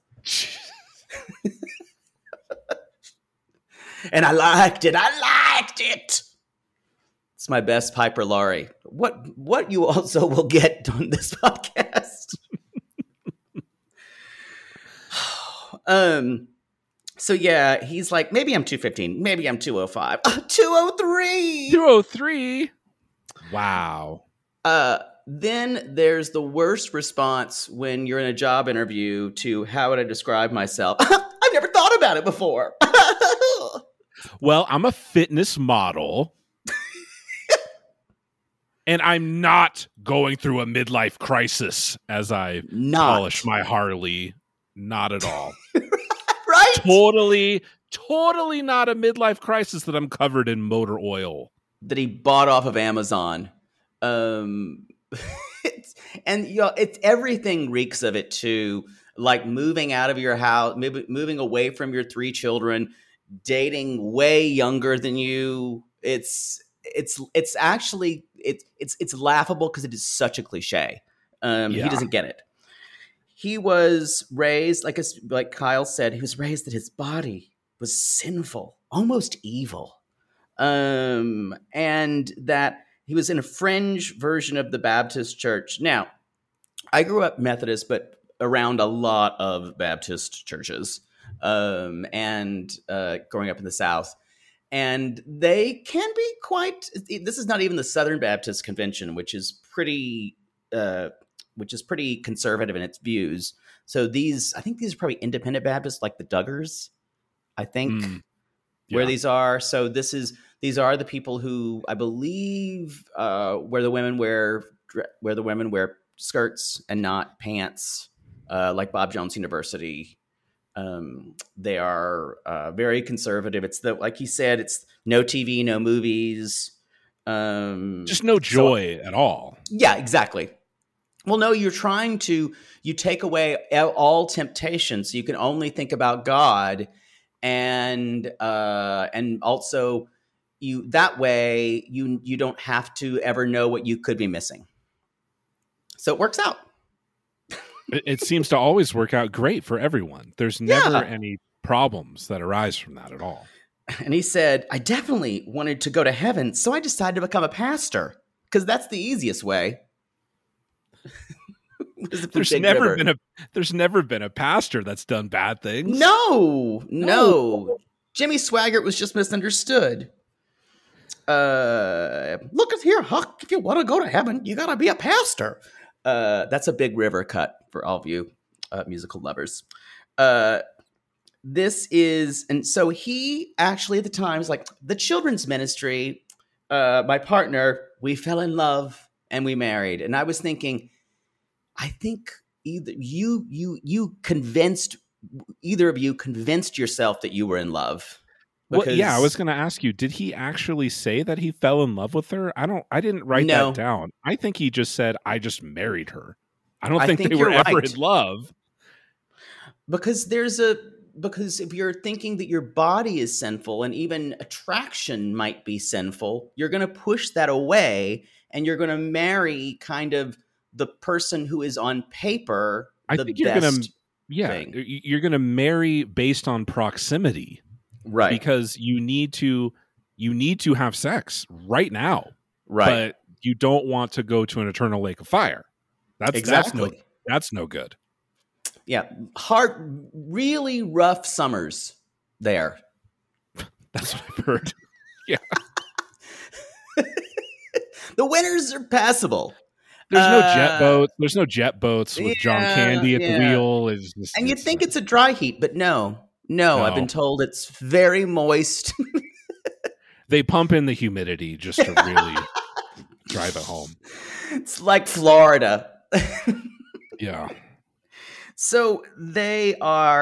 And I liked it. It's my best Piper Laurie. What you also will get on this podcast. So yeah, he's like, maybe I'm 215, maybe I'm 205. 203. 203. Wow. Then there's the worst response when you're in a job interview to how would I describe myself? I've never thought about it before. Well, I'm a fitness model. And I'm not going through a midlife crisis as I polish my Harley. Not at all. Right? totally not a midlife crisis that I'm covered in motor oil. That he bought off of Amazon. It's everything reeks of it too. Like moving out of your house, moving away from your 3 children, dating way younger than you. It's actually laughable because it is such a cliche. He doesn't get it. He was raised like Kyle said. He was raised that his body was sinful, almost evil, and that he was in a fringe version of the Baptist church. Now, I grew up Methodist, but around a lot of Baptist churches, and growing up in the South. And they can be quite. This is not even the Southern Baptist Convention, which is pretty conservative in its views. So I think these are probably independent Baptists, like the Duggars. I think where these are. So these are the people who I believe where the women wear skirts and not pants, like Bob Jones University. They are very conservative. It's like he said, it's no TV, no movies, just no joy at all. Yeah, exactly. Well, no, you take away all temptation, so you can only think about God, and also that way you don't have to ever know what you could be missing. So it works out. It seems to always work out great for everyone. There's never any problems that arise from that at all. And he said, I definitely wanted to go to heaven, so I decided to become a pastor because that's the easiest way. There's never been a pastor that's done bad things. No. Jimmy Swaggart was just misunderstood. Look at here, Huck. If you want to go to heaven, you got to be a pastor. That's a Big River cut for all of you musical lovers. This is, and so he actually at the time was like, the children's ministry, my partner, we fell in love and we married. And I was thinking, I think either either of you convinced yourself that you were in love. Well, yeah, I was going to ask you, did he actually say that he fell in love with her? I didn't write that down. I think he just said, I just married her. I don't think they were ever in love. Because if you're thinking that your body is sinful and even attraction might be sinful, you're going to push that away and you're going to marry kind of the person who is on paper the best thing. You're going to marry based on proximity. Right. Because you need to have sex right now. Right. But you don't want to go to an eternal lake of fire. That's no good. Yeah. Really rough summers there. That's what I've heard. Yeah. The winters are passable. There's no jet boats with John Candy at the wheel. And you'd think it's a dry heat, but no, I've been told it's very moist. They pump in the humidity just to really drive it home. It's like Florida. Yeah. So he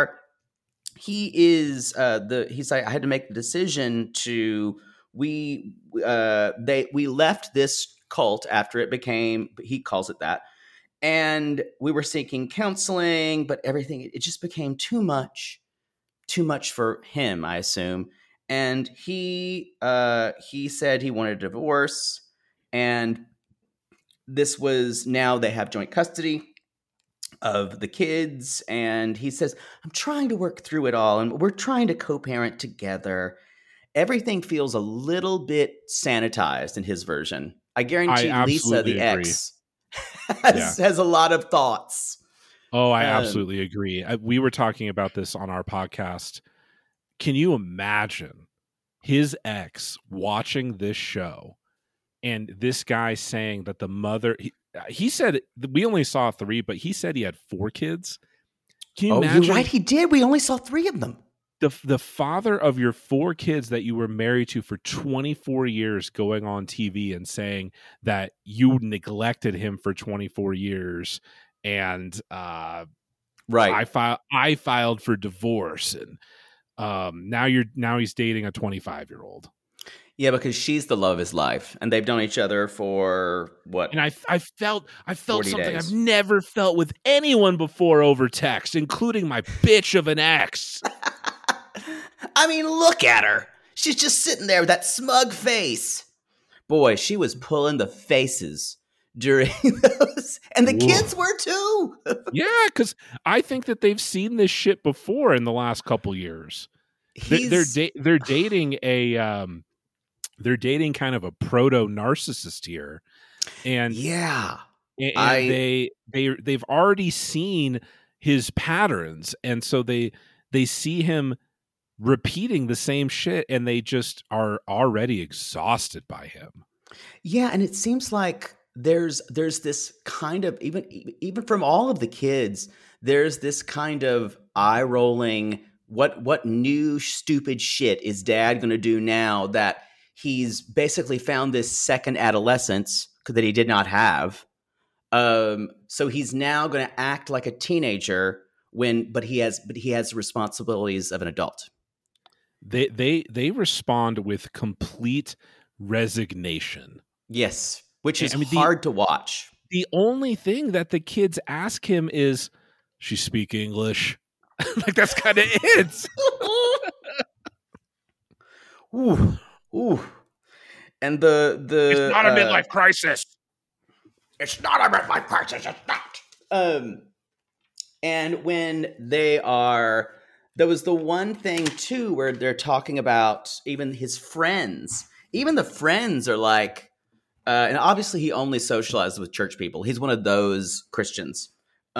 said, I had to make the decision we left this cult after it became, he calls it that. And we were seeking counseling, but it just became too much for him, I assume. And he said he wanted a divorce, and this was, now they have joint custody of the kids. And he says, I'm trying to work through it all, and we're trying to co-parent together. Everything feels a little bit sanitized in his version. I guarantee Lisa, the ex, has a lot of thoughts. Oh, I absolutely agree. We were talking about this on our podcast. Can you imagine his ex watching this show and this guy saying that the mother, he said we only saw 3, but he said he had 4 kids. Can you imagine? You're right. He did. We only saw 3 of them. The father of your 4 kids that you were married to for 24 years going on TV and saying that you neglected him for 24 years and right. I filed for divorce, and Now he's dating a 25-year-old. Yeah, because she's the love of his life, and they've known each other for what? And I felt 40 something days. I've never felt with anyone before over text, including my bitch of an ex. I mean, look at her. She's just sitting there with that smug face. Boy, she was pulling the faces during those, and the kids were too. Yeah, because I think that they've seen this shit before in the last couple years. They're dating a they're dating kind of a proto narcissist here, and they've already seen his patterns, and so they see him repeating the same shit, and they just are already exhausted by him. Yeah, and it seems like there's this kind of even from all of the kids, there's this kind of eye rolling. What new stupid shit is dad going to do now that he's basically found this second adolescence that he did not have? So he's now going to act like a teenager but he has the responsibilities of an adult. They respond with complete resignation. Yes, which is hard to watch. The only thing that the kids ask him is, "She speak English?" Like, that's kind of it. Ooh. And the it's not a midlife crisis. It's not a midlife crisis. It's not. And when they are, there was the one thing too where they're talking about even his friends. Even the friends are like, and obviously he only socializes with church people. He's one of those Christians.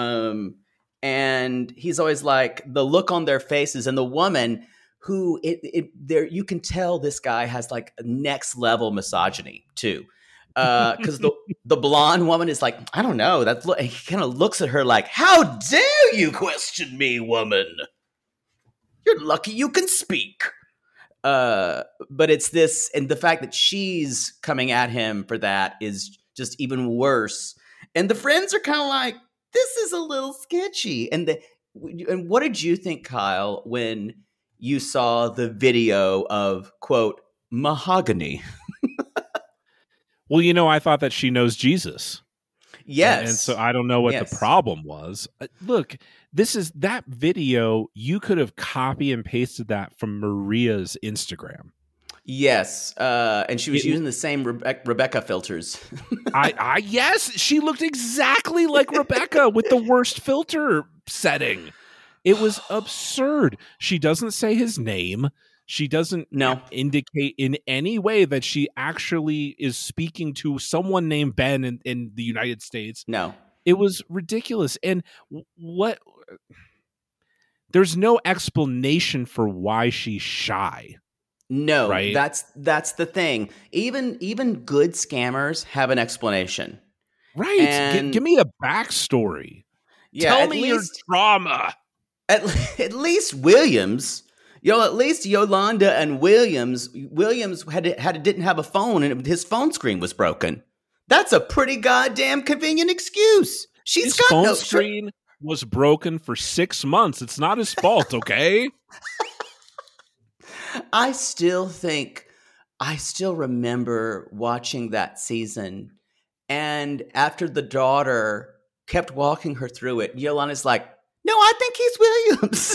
And he's always like, the look on their faces, and the woman who you can tell this guy has like next level misogyny too. Because the blonde woman is like, I don't know. He kind of looks at her like, how dare you question me, woman? You're lucky you can speak. But it's this, and the fact that she's coming at him for that is just even worse. And the friends are kind of like, this is a little sketchy. And what did you think, Kyle, when you saw the video of, quote, mahogany? Well, I thought that she knows Jesus. Yes. And so I don't know what the problem was. Look, that video, you could have copy and pasted that from Maria's Instagram. Yes. And she was using the same Rebecca filters. Yes, she looked exactly like Rebecca with the worst filter setting. It was absurd. She doesn't say his name. She doesn't indicate in any way that she actually is speaking to someone named Ben in the United States. No. It was ridiculous. And there's no explanation for why she's shy. No, right? That's the thing. Even good scammers have an explanation. Right. And give me a backstory. Yeah, Tell me your drama. At least Williams... at least Yolanda and Williams didn't have a phone and his phone screen was broken. That's a pretty goddamn convenient excuse. His phone screen was broken for 6 months. It's not his fault, okay? I still remember watching that season, and after the daughter kept walking her through it, Yolanda's like, "No, I think he's Williams."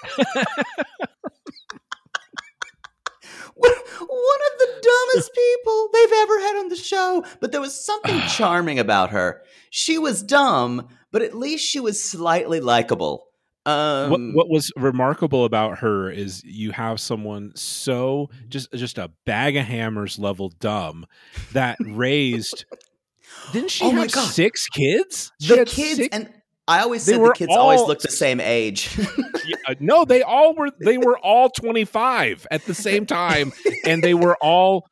One of the dumbest people they've ever had on the show. But there was something charming about her. She was dumb, but at least she was slightly likable. What was remarkable about her is you have someone so just a bag of hammers level dumb that raised. Didn't she have 6 kids? The kids and I always said the kids always look the same age. No, they were all 25 at the same time, and they were all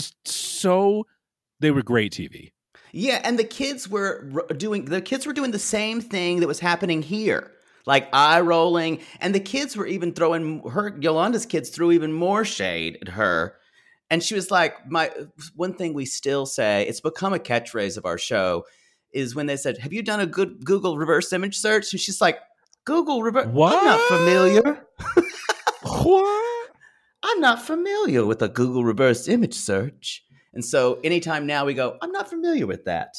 they were great TV. Yeah, and the kids were doing the same thing that was happening here, like eye rolling, and the kids were even Yolanda's kids threw even more shade at her. And she was like, one thing we still say, it's become a catchphrase of our show, is when they said, "Have you done a good Google reverse image search?" And she's like, "Google reverse? What? I'm not familiar." What? I'm not familiar with a Google reverse image search. And so anytime now we go, I'm not familiar with that.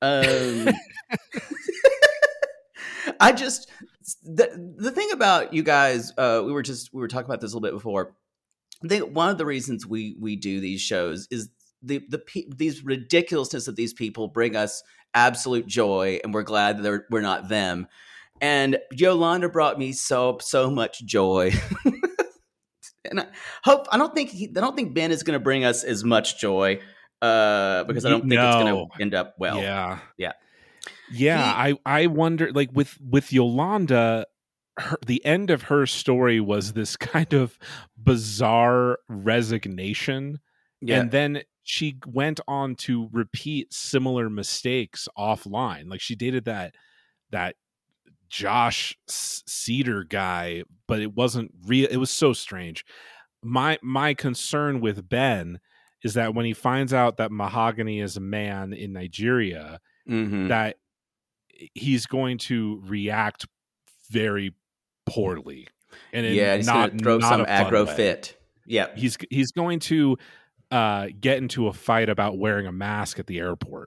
I just the thing about you guys, we were talking about this a little bit before. I think one of the reasons we do these shows is these ridiculousness of these people bring us absolute joy, and we're glad that we're not them. And Yolanda brought me so much joy. And I don't think Ben is going to bring us as much joy because I don't think it's going to end up well. Yeah. I wonder, like with Yolanda, the end of her story was this kind of bizarre resignation, and then she went on to repeat similar mistakes offline. Like she dated that Josh Cedar guy, but it wasn't real. It was so strange. My concern with Ben is that when he finds out that Mahogany is a man in Nigeria, that he's going to react very poorly, and he's going to throw some aggro fit. Yeah, he's going to get into a fight about wearing a mask at the airport.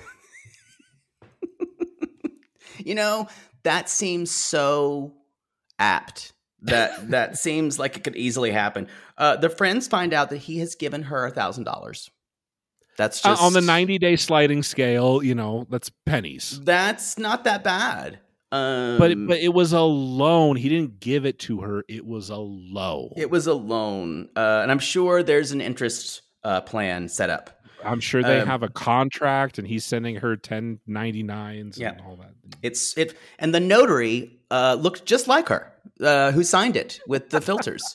That seems so apt. That seems like it could easily happen. The friends find out that he has given her $1,000. That's just on the 90-day sliding scale. That's pennies. That's not that bad. But it was a loan. He didn't give it to her. It was a loan. It was a loan, and I'm sure there's an interest plan set up. I'm sure they have a contract, and he's sending her 1099s and all that. And the notary looked just like her, who signed it with the filters.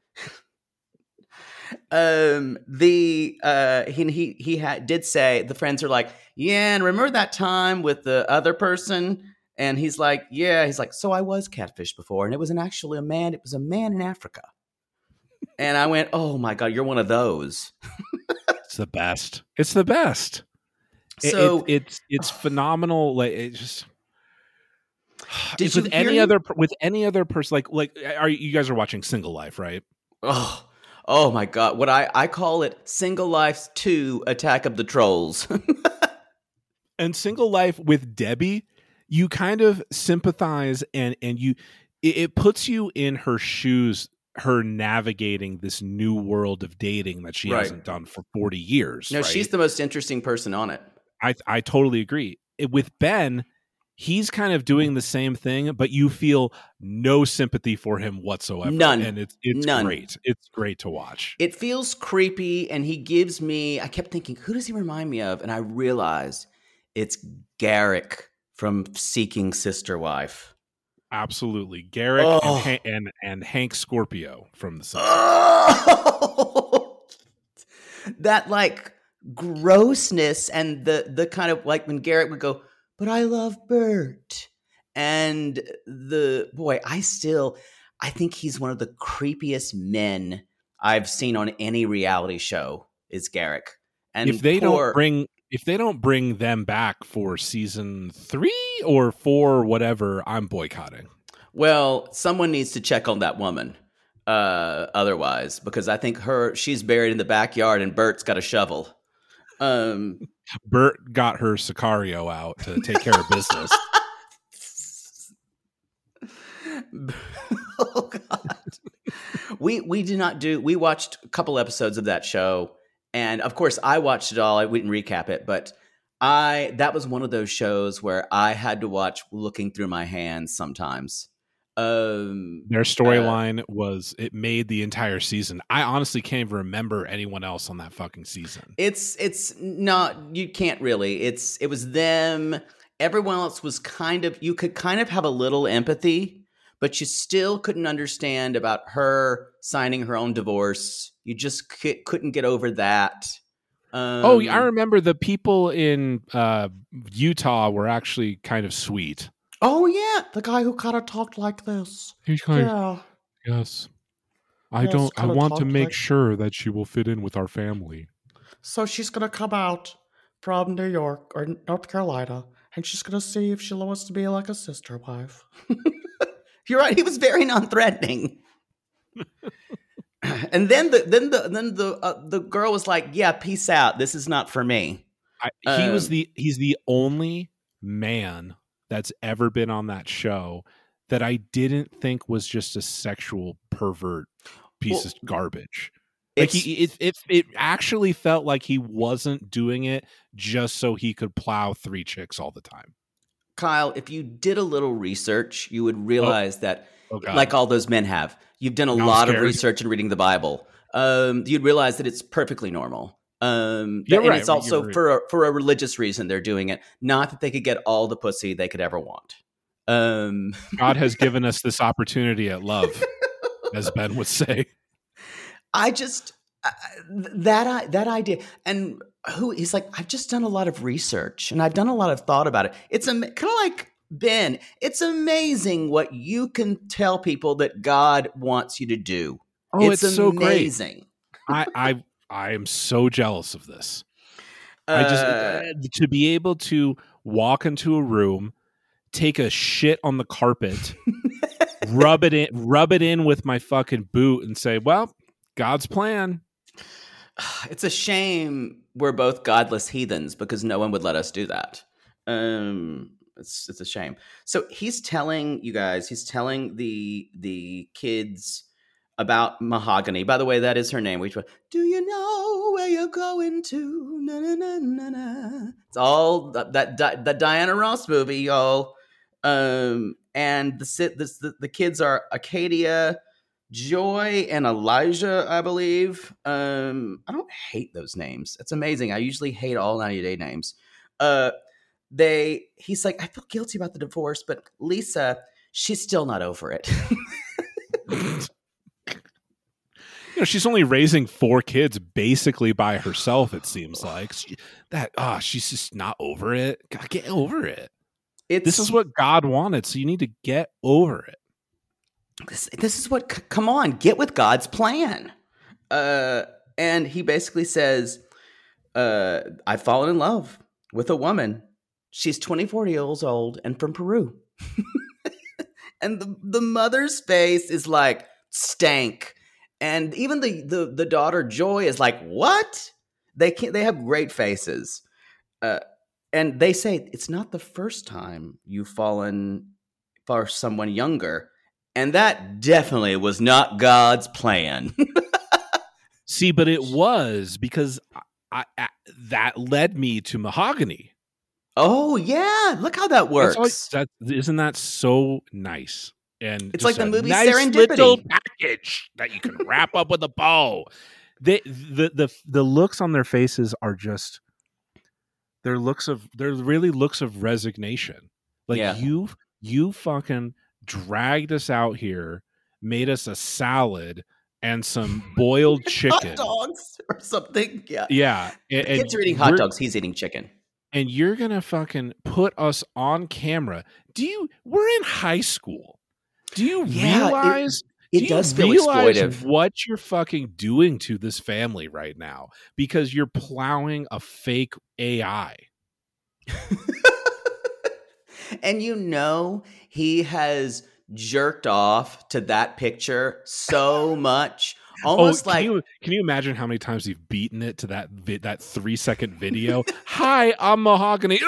Did say the friends are like, yeah, and remember that time with the other person? And he's like, yeah. He's like, so I was catfished before, and it wasn't actually a man. It was a man in Africa. And I went, oh my God, you're one of those. It's the best. So it's phenomenal. Like it just. With any other person, like you guys are watching Single Life, right? Oh my God! What I call it, Single Life 2: Attack of the Trolls. And Single Life with Debbie, you kind of sympathize and it puts you in her shoes. Her navigating this new world of dating that she hasn't done for 40 years. No, she's the most interesting person on it. I totally agree. With Ben, he's kind of doing the same thing, but you feel no sympathy for him whatsoever. None. And it's None. Great. It's great to watch. It feels creepy, and he gives me, I kept thinking, who does he remind me of? And I realized it's Garrick from Seeking Sister Wife. Absolutely. Garrick and Hank Scorpio from The Simpsons. That like grossness and the kind of like when Garrick would go, but I love Bert. And I think he's one of the creepiest men I've seen on any reality show is Garrick. And if they don't bring them back for season 3 or 4 or whatever, I'm boycotting. Well, someone needs to check on that woman otherwise, because I think she's buried in the backyard and Bert's got a shovel. Bert got her Sicario out to take care of business. Oh, God. We watched a couple episodes of that show. And of course, I watched it all. I wouldn't recap it, but that was one of those shows where I had to watch looking through my hands sometimes. Their storyline it made the entire season. I honestly can't even remember anyone else on that fucking season. It's not, you can't really. It was them. Everyone else was you could kind of have a little empathy, but you still couldn't understand about her signing her own divorce. You just couldn't get over that. I remember the people in Utah were actually kind of sweet. Oh, yeah. The guy who kind of talked like this. He's kind of, yes. I want to make sure that she will fit in with our family. So she's going to come out from New York or North Carolina, and she's going to see if she wants to be like a sister wife. You're right. He was very non-threatening. And then the girl was like, "Yeah, peace out. This is not for me." He's the only man that's ever been on that show that I didn't think was just a sexual pervert piece of garbage. Like it actually felt like he wasn't doing it just so he could plow 3 chicks all the time. Kyle, if you did a little research, you would realize that, like all those men have, you've done a lot of research in reading the Bible. You'd realize that it's perfectly normal. It's also for a religious reason they're doing it, not that they could get all the pussy they could ever want. God has given us this opportunity at love, as Ben would say. I just that idea, and he's like, I've just done a lot of research and I've done a lot of thought about it. It's kind of like Ben. It's amazing what you can tell people that God wants you to do. Oh, it's so amazing. Great. I am so jealous of this. I just to be able to walk into a room, take a shit on the carpet, rub it in with my fucking boot, and say, "Well, God's plan." It's a shame we're both godless heathens because no one would let us do that. It's a shame. So he's telling the kids about Mahogany. By the way, that is her name. Do you know where you're going to? Na, na, na, na, na. It's all that Diana Ross movie, y'all. And the kids are Acadia, Joy, and Elijah, I believe. I don't hate those names. It's amazing. I usually hate all 90 Day names. He's like, I feel guilty about the divorce, but Lisa, she's still not over it. She's only raising 4 kids basically by herself, it seems like. She's just not over it. Gotta get over it. This is what God wanted, so you need to get over it. This is what, come on, get with God's plan. And he basically says, I've fallen in love with a woman. She's 24 years old and from Peru. And the mother's face is like, stank. And even the daughter Joy is like, what? They have great faces. And they say, it's not the first time you've fallen for someone younger. And that definitely was not God's plan. See, but it was, because that led me to Mahogany. Oh, yeah. Look how that works. Isn't that so nice? And it's like the movie nice Serendipity. Little package that you can wrap up with a bow. The looks on their faces are just they're really looks of resignation. Like, you fucking dragged us out here, made us a salad and some boiled chicken, hot dogs or something. Yeah. The kids are eating hot dogs. He's eating chicken. And you're gonna fucking put us on camera. We're in high school. Do you realize? It does feel exploitive. What you're fucking doing to this family right now, because you're plowing a fake AI. And he has jerked off to that picture so much. Almost can you imagine how many times you've beaten it to that 3-second video? Hi, I'm Mahogany.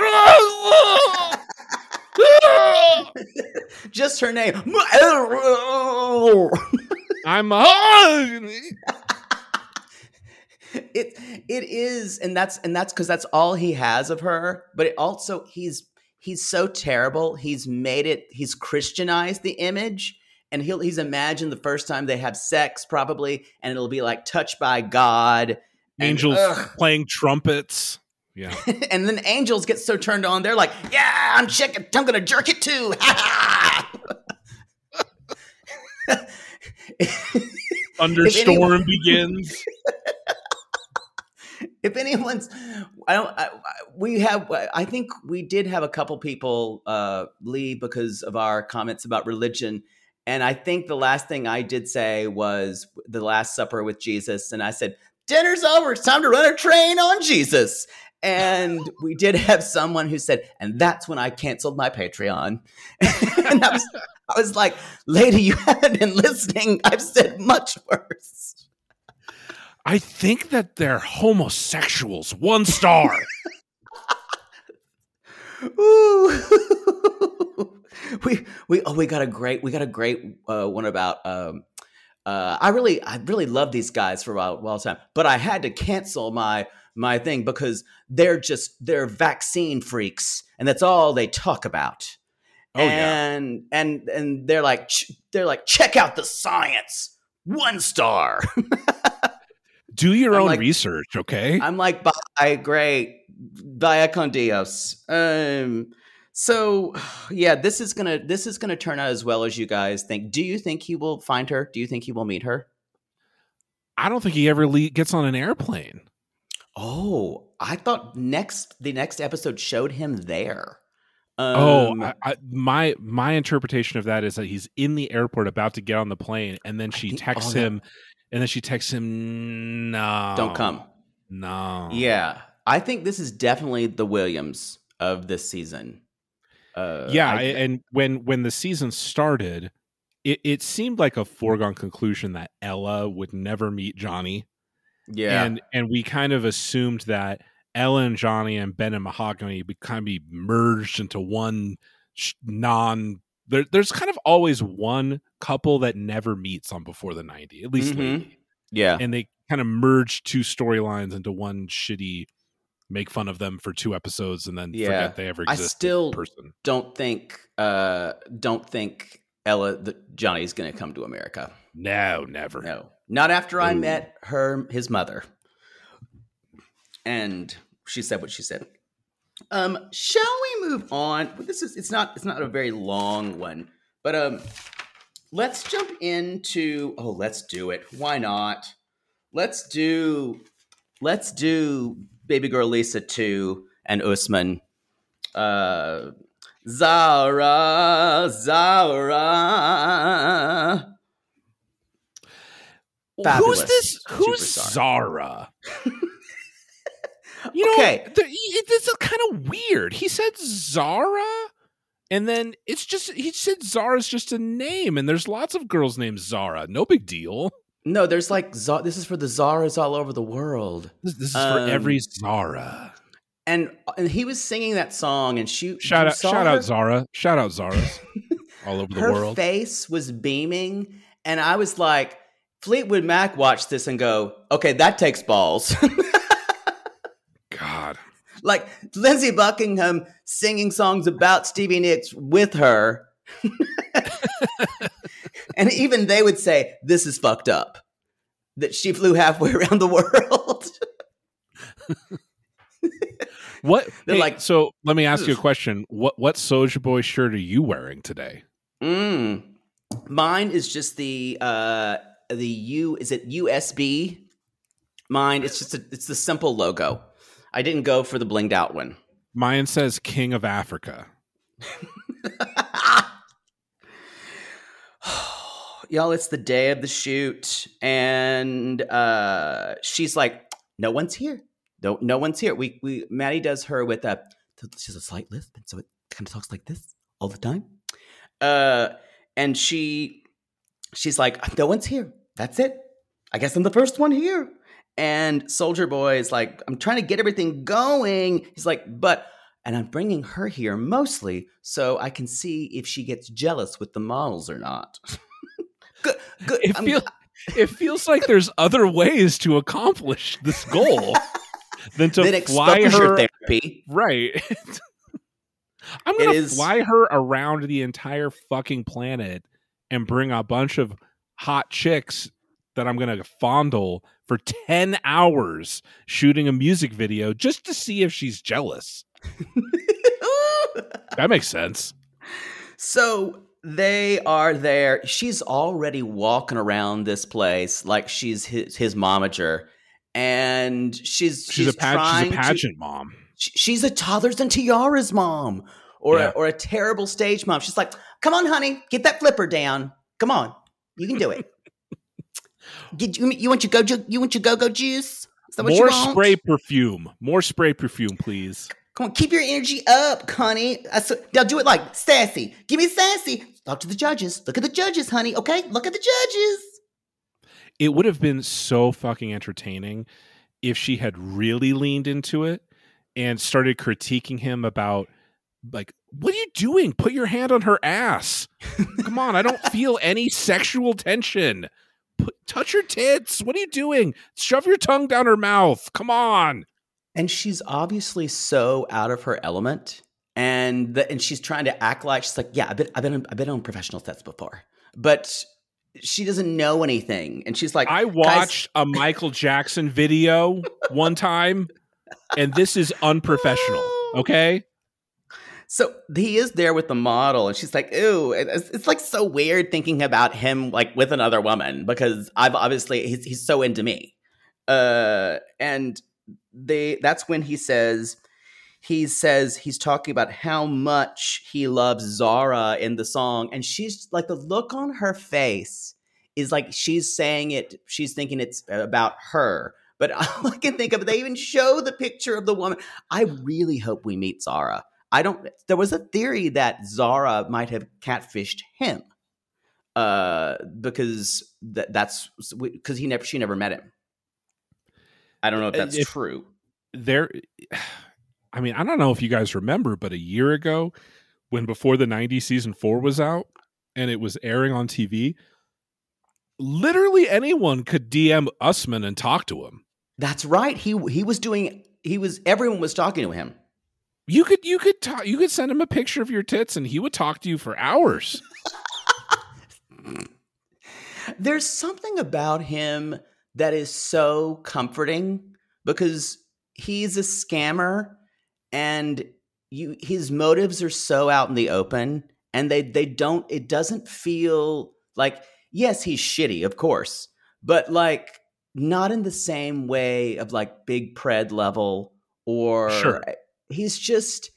Just her name. I'm Mahogany. It is, and that's because that's all he has of her. But it also he's so terrible. He's Christianized the image. And he's imagined the first time they have sex, probably, and it'll be like touched by God. Angels playing trumpets. Yeah. And then angels get so turned on, they're like, yeah, I'm going to jerk it too. Thunderstorm begins. If anyone's, I think we did have a couple people leave because of our comments about religion. And I think the last thing I did say was the Last Supper with Jesus. And I said, dinner's over. It's time to run a train on Jesus. And we did have someone who said, and that's when I canceled my Patreon. And I was like, lady, you haven't been listening. I've said much worse. I think that they're homosexuals. 1 star. Ooh. we got a great one about I really love these guys for a while time, but I had to cancel my thing because they're vaccine freaks and that's all they talk about. Oh, and they're like check out the science. 1 star. Do your own research, okay? I'm like, bye, great. Vaya con Dios. So yeah, this is gonna turn out as well as you guys think. Do you think he will find her? Do you think he will meet her? I don't think he ever gets on an airplane. Oh, I thought the next episode showed him there. My interpretation of that is that he's in the airport about to get on the plane, and then she texts him, no, don't come. No. Yeah, I think this is definitely the Williams of this season. And when the season started, it seemed like a foregone conclusion that Ella would never meet Johnny. Yeah, and we kind of assumed that Ella and Johnny and Ben and Mahogany would kind of be merged into one there's kind of always one couple that never meets on Before the 90, at least lately. Yeah. And they kind of merged 2 storylines into one shitty make fun of them for 2 episodes and then forget they ever existed. I still person. don't think Johnny's going to come to America. No, never. No, not after I met his mother. And she said what she said. Shall we move on? It's not a very long one, but let's jump into. Oh, let's do it. Why not? Let's do Baby Girl Lisa 2 and Usman. Zara. Fabulous. Who's this? Who's Zara? Okay. This is kind of weird. He said Zara, and then he said Zara's just a name, and there's lots of girls named Zara. No big deal. No, there's like this is for the Zaras all over the world. This is for every Zara. And he was singing that song, and shout out Zara, shout out Zara's all over the world. Her face was beaming, and I was like, Fleetwood Mac watched this and go, okay, that takes balls. God. Like Lindsey Buckingham singing songs about Stevie Nicks with her. And even they would say, this is fucked up. That she flew halfway around the world. What? They're like, so let me ask you a question. What Soulja Boy shirt are you wearing today? Mine is just is it USB? Mine, it's the simple logo. I didn't go for the blinged out one. Mine says King of Africa. Y'all, it's the day of the shoot, and she's like, "No one's here. No one's here." Maddie does her with she's a slight lisp, and so it kind of talks like this all the time. And she's like, "No one's here. That's it. I guess I'm the first one here." And Soulja Boy is like, "I'm trying to get everything going." He's like, and I'm bringing her here mostly so I can see if she gets jealous with the models or not. Good. It feels like there's other ways to accomplish this goal than to fly her therapy. Right. I'm going to fly her around the entire fucking planet and bring a bunch of hot chicks that I'm going to fondle for 10 hours shooting a music video just to see if she's jealous. That makes sense. So they are there. She's already walking around this place like she's his momager, and she's a pageant mom. She's a Toddlers and Tiaras mom, or a terrible stage mom. She's like, "Come on, honey, get that flipper down. Come on, you can do it. You want your go-go juice? Is that what you want? More spray perfume, please." Come on, keep your energy up, honey. Now do it like sassy. Give me sassy. Talk to the judges. Look at the judges, honey. Okay, look at the judges. it would have been so fucking entertaining if she had really leaned into it and started critiquing him about, like, what are you doing? Put your hand on her ass. Come on, I don't feel any sexual tension. Touch her tits. What are you doing? Shove your tongue down her mouth. Come on. And she's obviously so out of her element, and she's trying to act like she's like, yeah, I've been on professional sets before, but she doesn't know anything. And she's like, I watched a Michael Jackson video one time, and this is unprofessional. Okay. So he is there with the model, and she's like, "Ooh," it's like so weird thinking about him like with another woman, because he's so into me, and that's when he says he's talking about how much he loves Zara in the song, and she's like, the look on her face is like she's thinking it's about her. But all I can think of, they even show the picture of the woman. I really hope we meet Zara. There was a theory that Zara might have catfished him, because she never met him. I don't know if that's true. I mean, I don't know if you guys remember, but a year ago, when Before the 90s season 4 was out and it was airing on TV, literally anyone could DM Usman and talk to him. That's right. Everyone was talking to him. You could send him a picture of your tits and he would talk to you for hours. There's something about him that is so comforting, because he's a scammer and his motives are so out in the open, and it doesn't feel like, yes, he's shitty, of course, but like not in the same way of like Big Pred level, or sure. He's just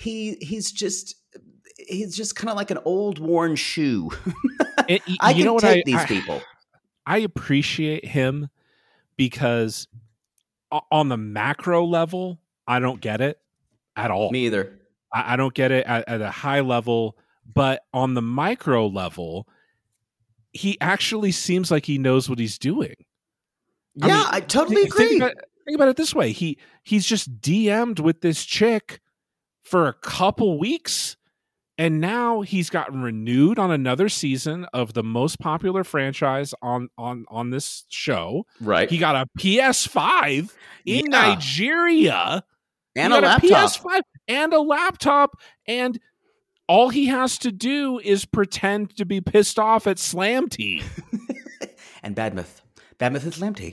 kind of like an old worn shoe. I can take these people. I appreciate him because on the macro level, I don't get it at all. Me either. I don't get it at a high level, but on the micro level, he actually seems like he knows what he's doing. Yeah, I totally agree. Think about it this way. He's just DM'd with this chick for a couple weeks, and now he's gotten renewed on another season of the most popular franchise on this show. Right. He got a PS5 in Nigeria. And a laptop. PS5 and a laptop, and all he has to do is pretend to be pissed off at Slam Tea. And Badmouth is Slam Tea.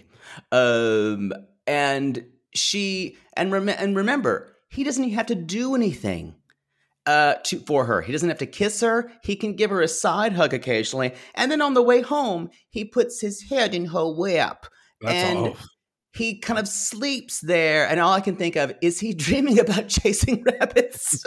Remember, he doesn't even have to do anything for her. He doesn't have to kiss her. He can give her a side hug occasionally, and then on the way home, he puts his head in her lap, he kind of sleeps there. And all I can think of is he dreaming about chasing rabbits.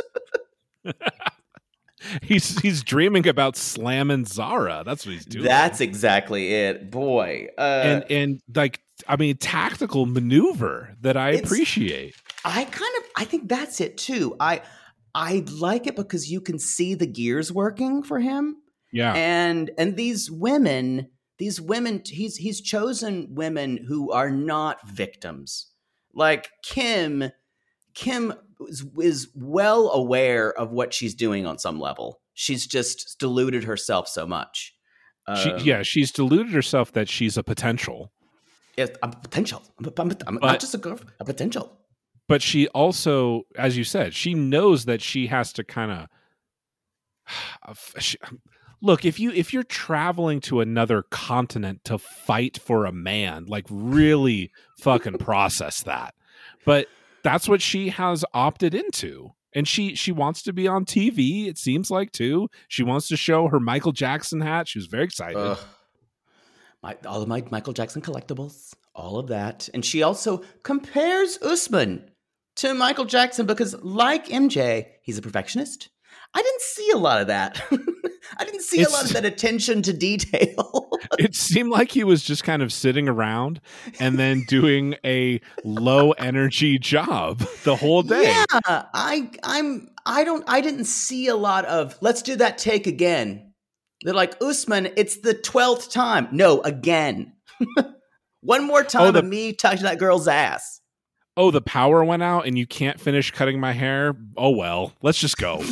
He's dreaming about slamming Zara. That's what he's doing. That's exactly it, boy. And like, I mean, tactical maneuver that I appreciate. I think that's it too. I like it because you can see the gears working for him. Yeah. And these women, he's chosen women who are not victims. Like Kim is well aware of what she's doing on some level. She's just deluded herself so much. She's deluded herself that she's a potential. Yes, I'm a potential. I'm not just a girl, a potential. But she also, as you said, she knows that she has to kind of look. If you're traveling to another continent to fight for a man, like really fucking process that. But that's what she has opted into. And she wants to be on TV, it seems like, too. She wants to show her Michael Jackson hat. She was very excited. All of my Michael Jackson collectibles, all of that. And she also compares Usman to Michael Jackson because, like MJ, he's a perfectionist. I didn't see a lot of that. I didn't see a lot of that attention to detail. It seemed like he was just kind of sitting around and then doing a low energy job the whole day. Yeah, I didn't see a lot of let's do that take again. They're like, Usman, it's the 12th time. No, again. One more time of me touching that girl's ass. Oh, the power went out and you can't finish cutting my hair? Oh, well, let's just go.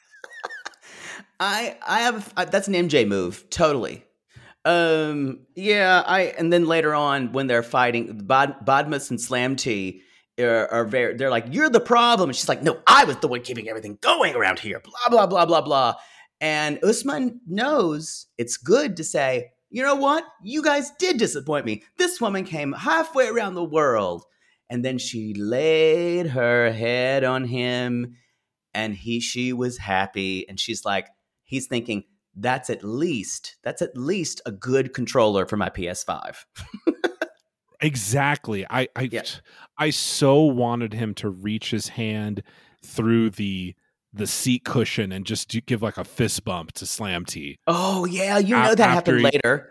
That's an MJ move. Totally. And then later on when they're fighting, Bodmas and Slam T they're like, you're the problem. And she's like, no, I was the one keeping everything going around here. Blah, blah, blah, blah, blah. And Usman knows it's good to say, you know what? You guys did disappoint me. This woman came halfway around the world. And then she laid her head on him and she was happy. And she's like, he's thinking, that's at least a good controller for my PS5. Exactly. I so wanted him to reach his hand through the seat cushion and just give like a fist bump to Slam T. Oh yeah, that happened later.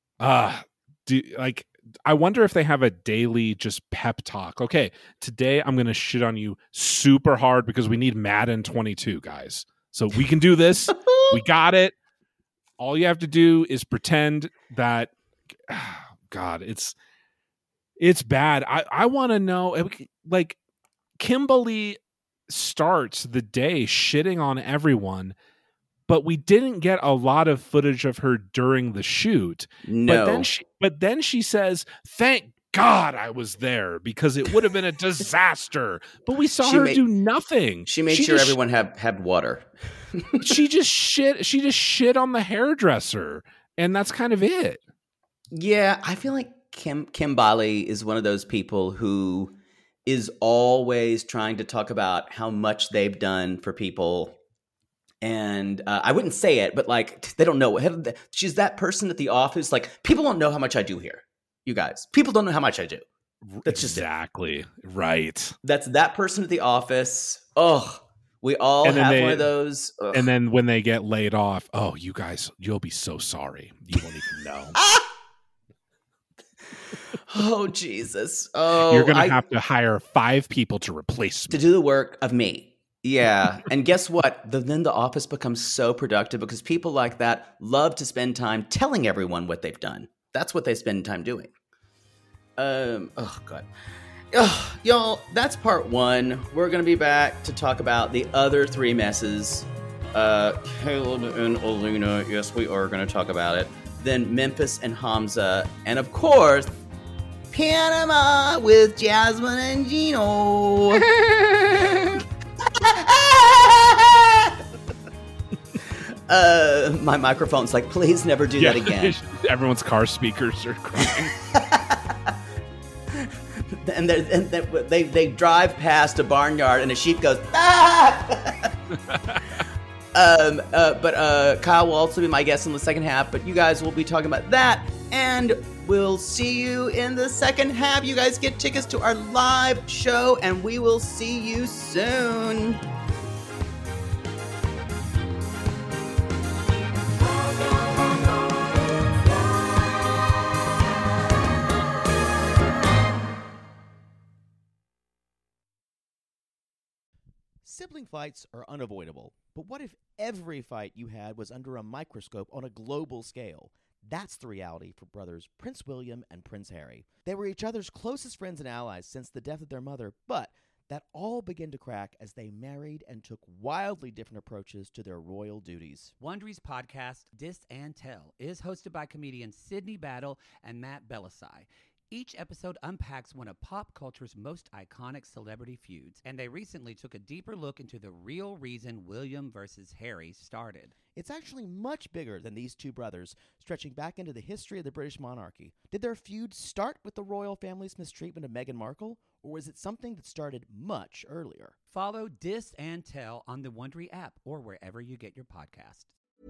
I wonder if they have a daily just pep talk. Okay, today I'm going to shit on you super hard because we need Madden 22, guys. So we can do this. We got it. All you have to do is pretend that, God, it's bad. I want to know, like, Kimberly starts the day shitting on everyone, but we didn't get a lot of footage of her during the shoot. No. But then she says, thank God I was there because it would have been a disaster. But we saw her do nothing. She made sure everyone had water. She just shit on the hairdresser, and that's kind of it. Yeah, I feel like Kim Bali is one of those people who is always trying to talk about how much they've done for people. And I wouldn't say it, but like, they don't know. She's that person at the office. Like, people don't know how much I do here. You guys, people don't know how much I do. That's just exactly right. That's that person at the office. Oh, we all have one of those. Ugh. And then when they get laid off, oh, you guys, you'll be so sorry. You won't even know. Oh, Jesus. Oh, you're going to have to hire 5 people to replace me. To do the work of me. Yeah. And guess what? Then the office becomes so productive because people like that love to spend time telling everyone what they've done. That's what they spend time doing. Oh, God. Y'all, that's part 1. We're going to be back to talk about the other 3 messes. Caleb and Alina. Yes, we are going to talk about it. Then Memphis and Hamza. And of course, Panama with Jasmine and Gino. My microphone's like, please never do that again. Everyone's car speakers are crying. And they drive past a barnyard and a sheep goes, ah! But Kyle will also be my guest in the second half, but you guys will be talking about that, and we'll see you in the second half. You guys get tickets to our live show, and we will see you soon. Sibling fights are unavoidable, but what if every fight you had was under a microscope on a global scale? That's the reality for brothers Prince William and Prince Harry. They were each other's closest friends and allies since the death of their mother, but that all began to crack as they married and took wildly different approaches to their royal duties. Wondery's podcast, Dis and Tell, is hosted by comedians Sydney Battle and Matt Belisai. Each episode unpacks one of pop culture's most iconic celebrity feuds, and they recently took a deeper look into the real reason William versus Harry started. It's actually much bigger than these two brothers, stretching back into the history of the British monarchy. Did their feud start with the royal family's mistreatment of Meghan Markle, or was it something that started much earlier? Follow Dis and Tell on the Wondery app or wherever you get your podcasts.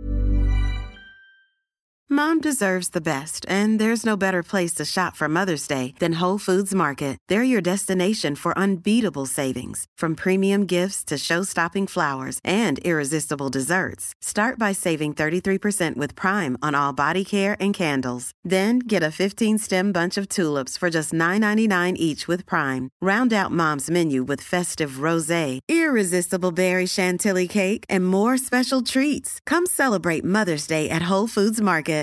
Mom deserves the best, and there's no better place to shop for Mother's Day than Whole Foods Market. They're your destination for unbeatable savings, from premium gifts to show-stopping flowers and irresistible desserts. Start by saving 33% with Prime on all body care and candles. Then get a 15-stem bunch of tulips for just $9.99 each with Prime. Round out Mom's menu with festive rosé, irresistible berry chantilly cake, and more special treats. Come celebrate Mother's Day at Whole Foods Market.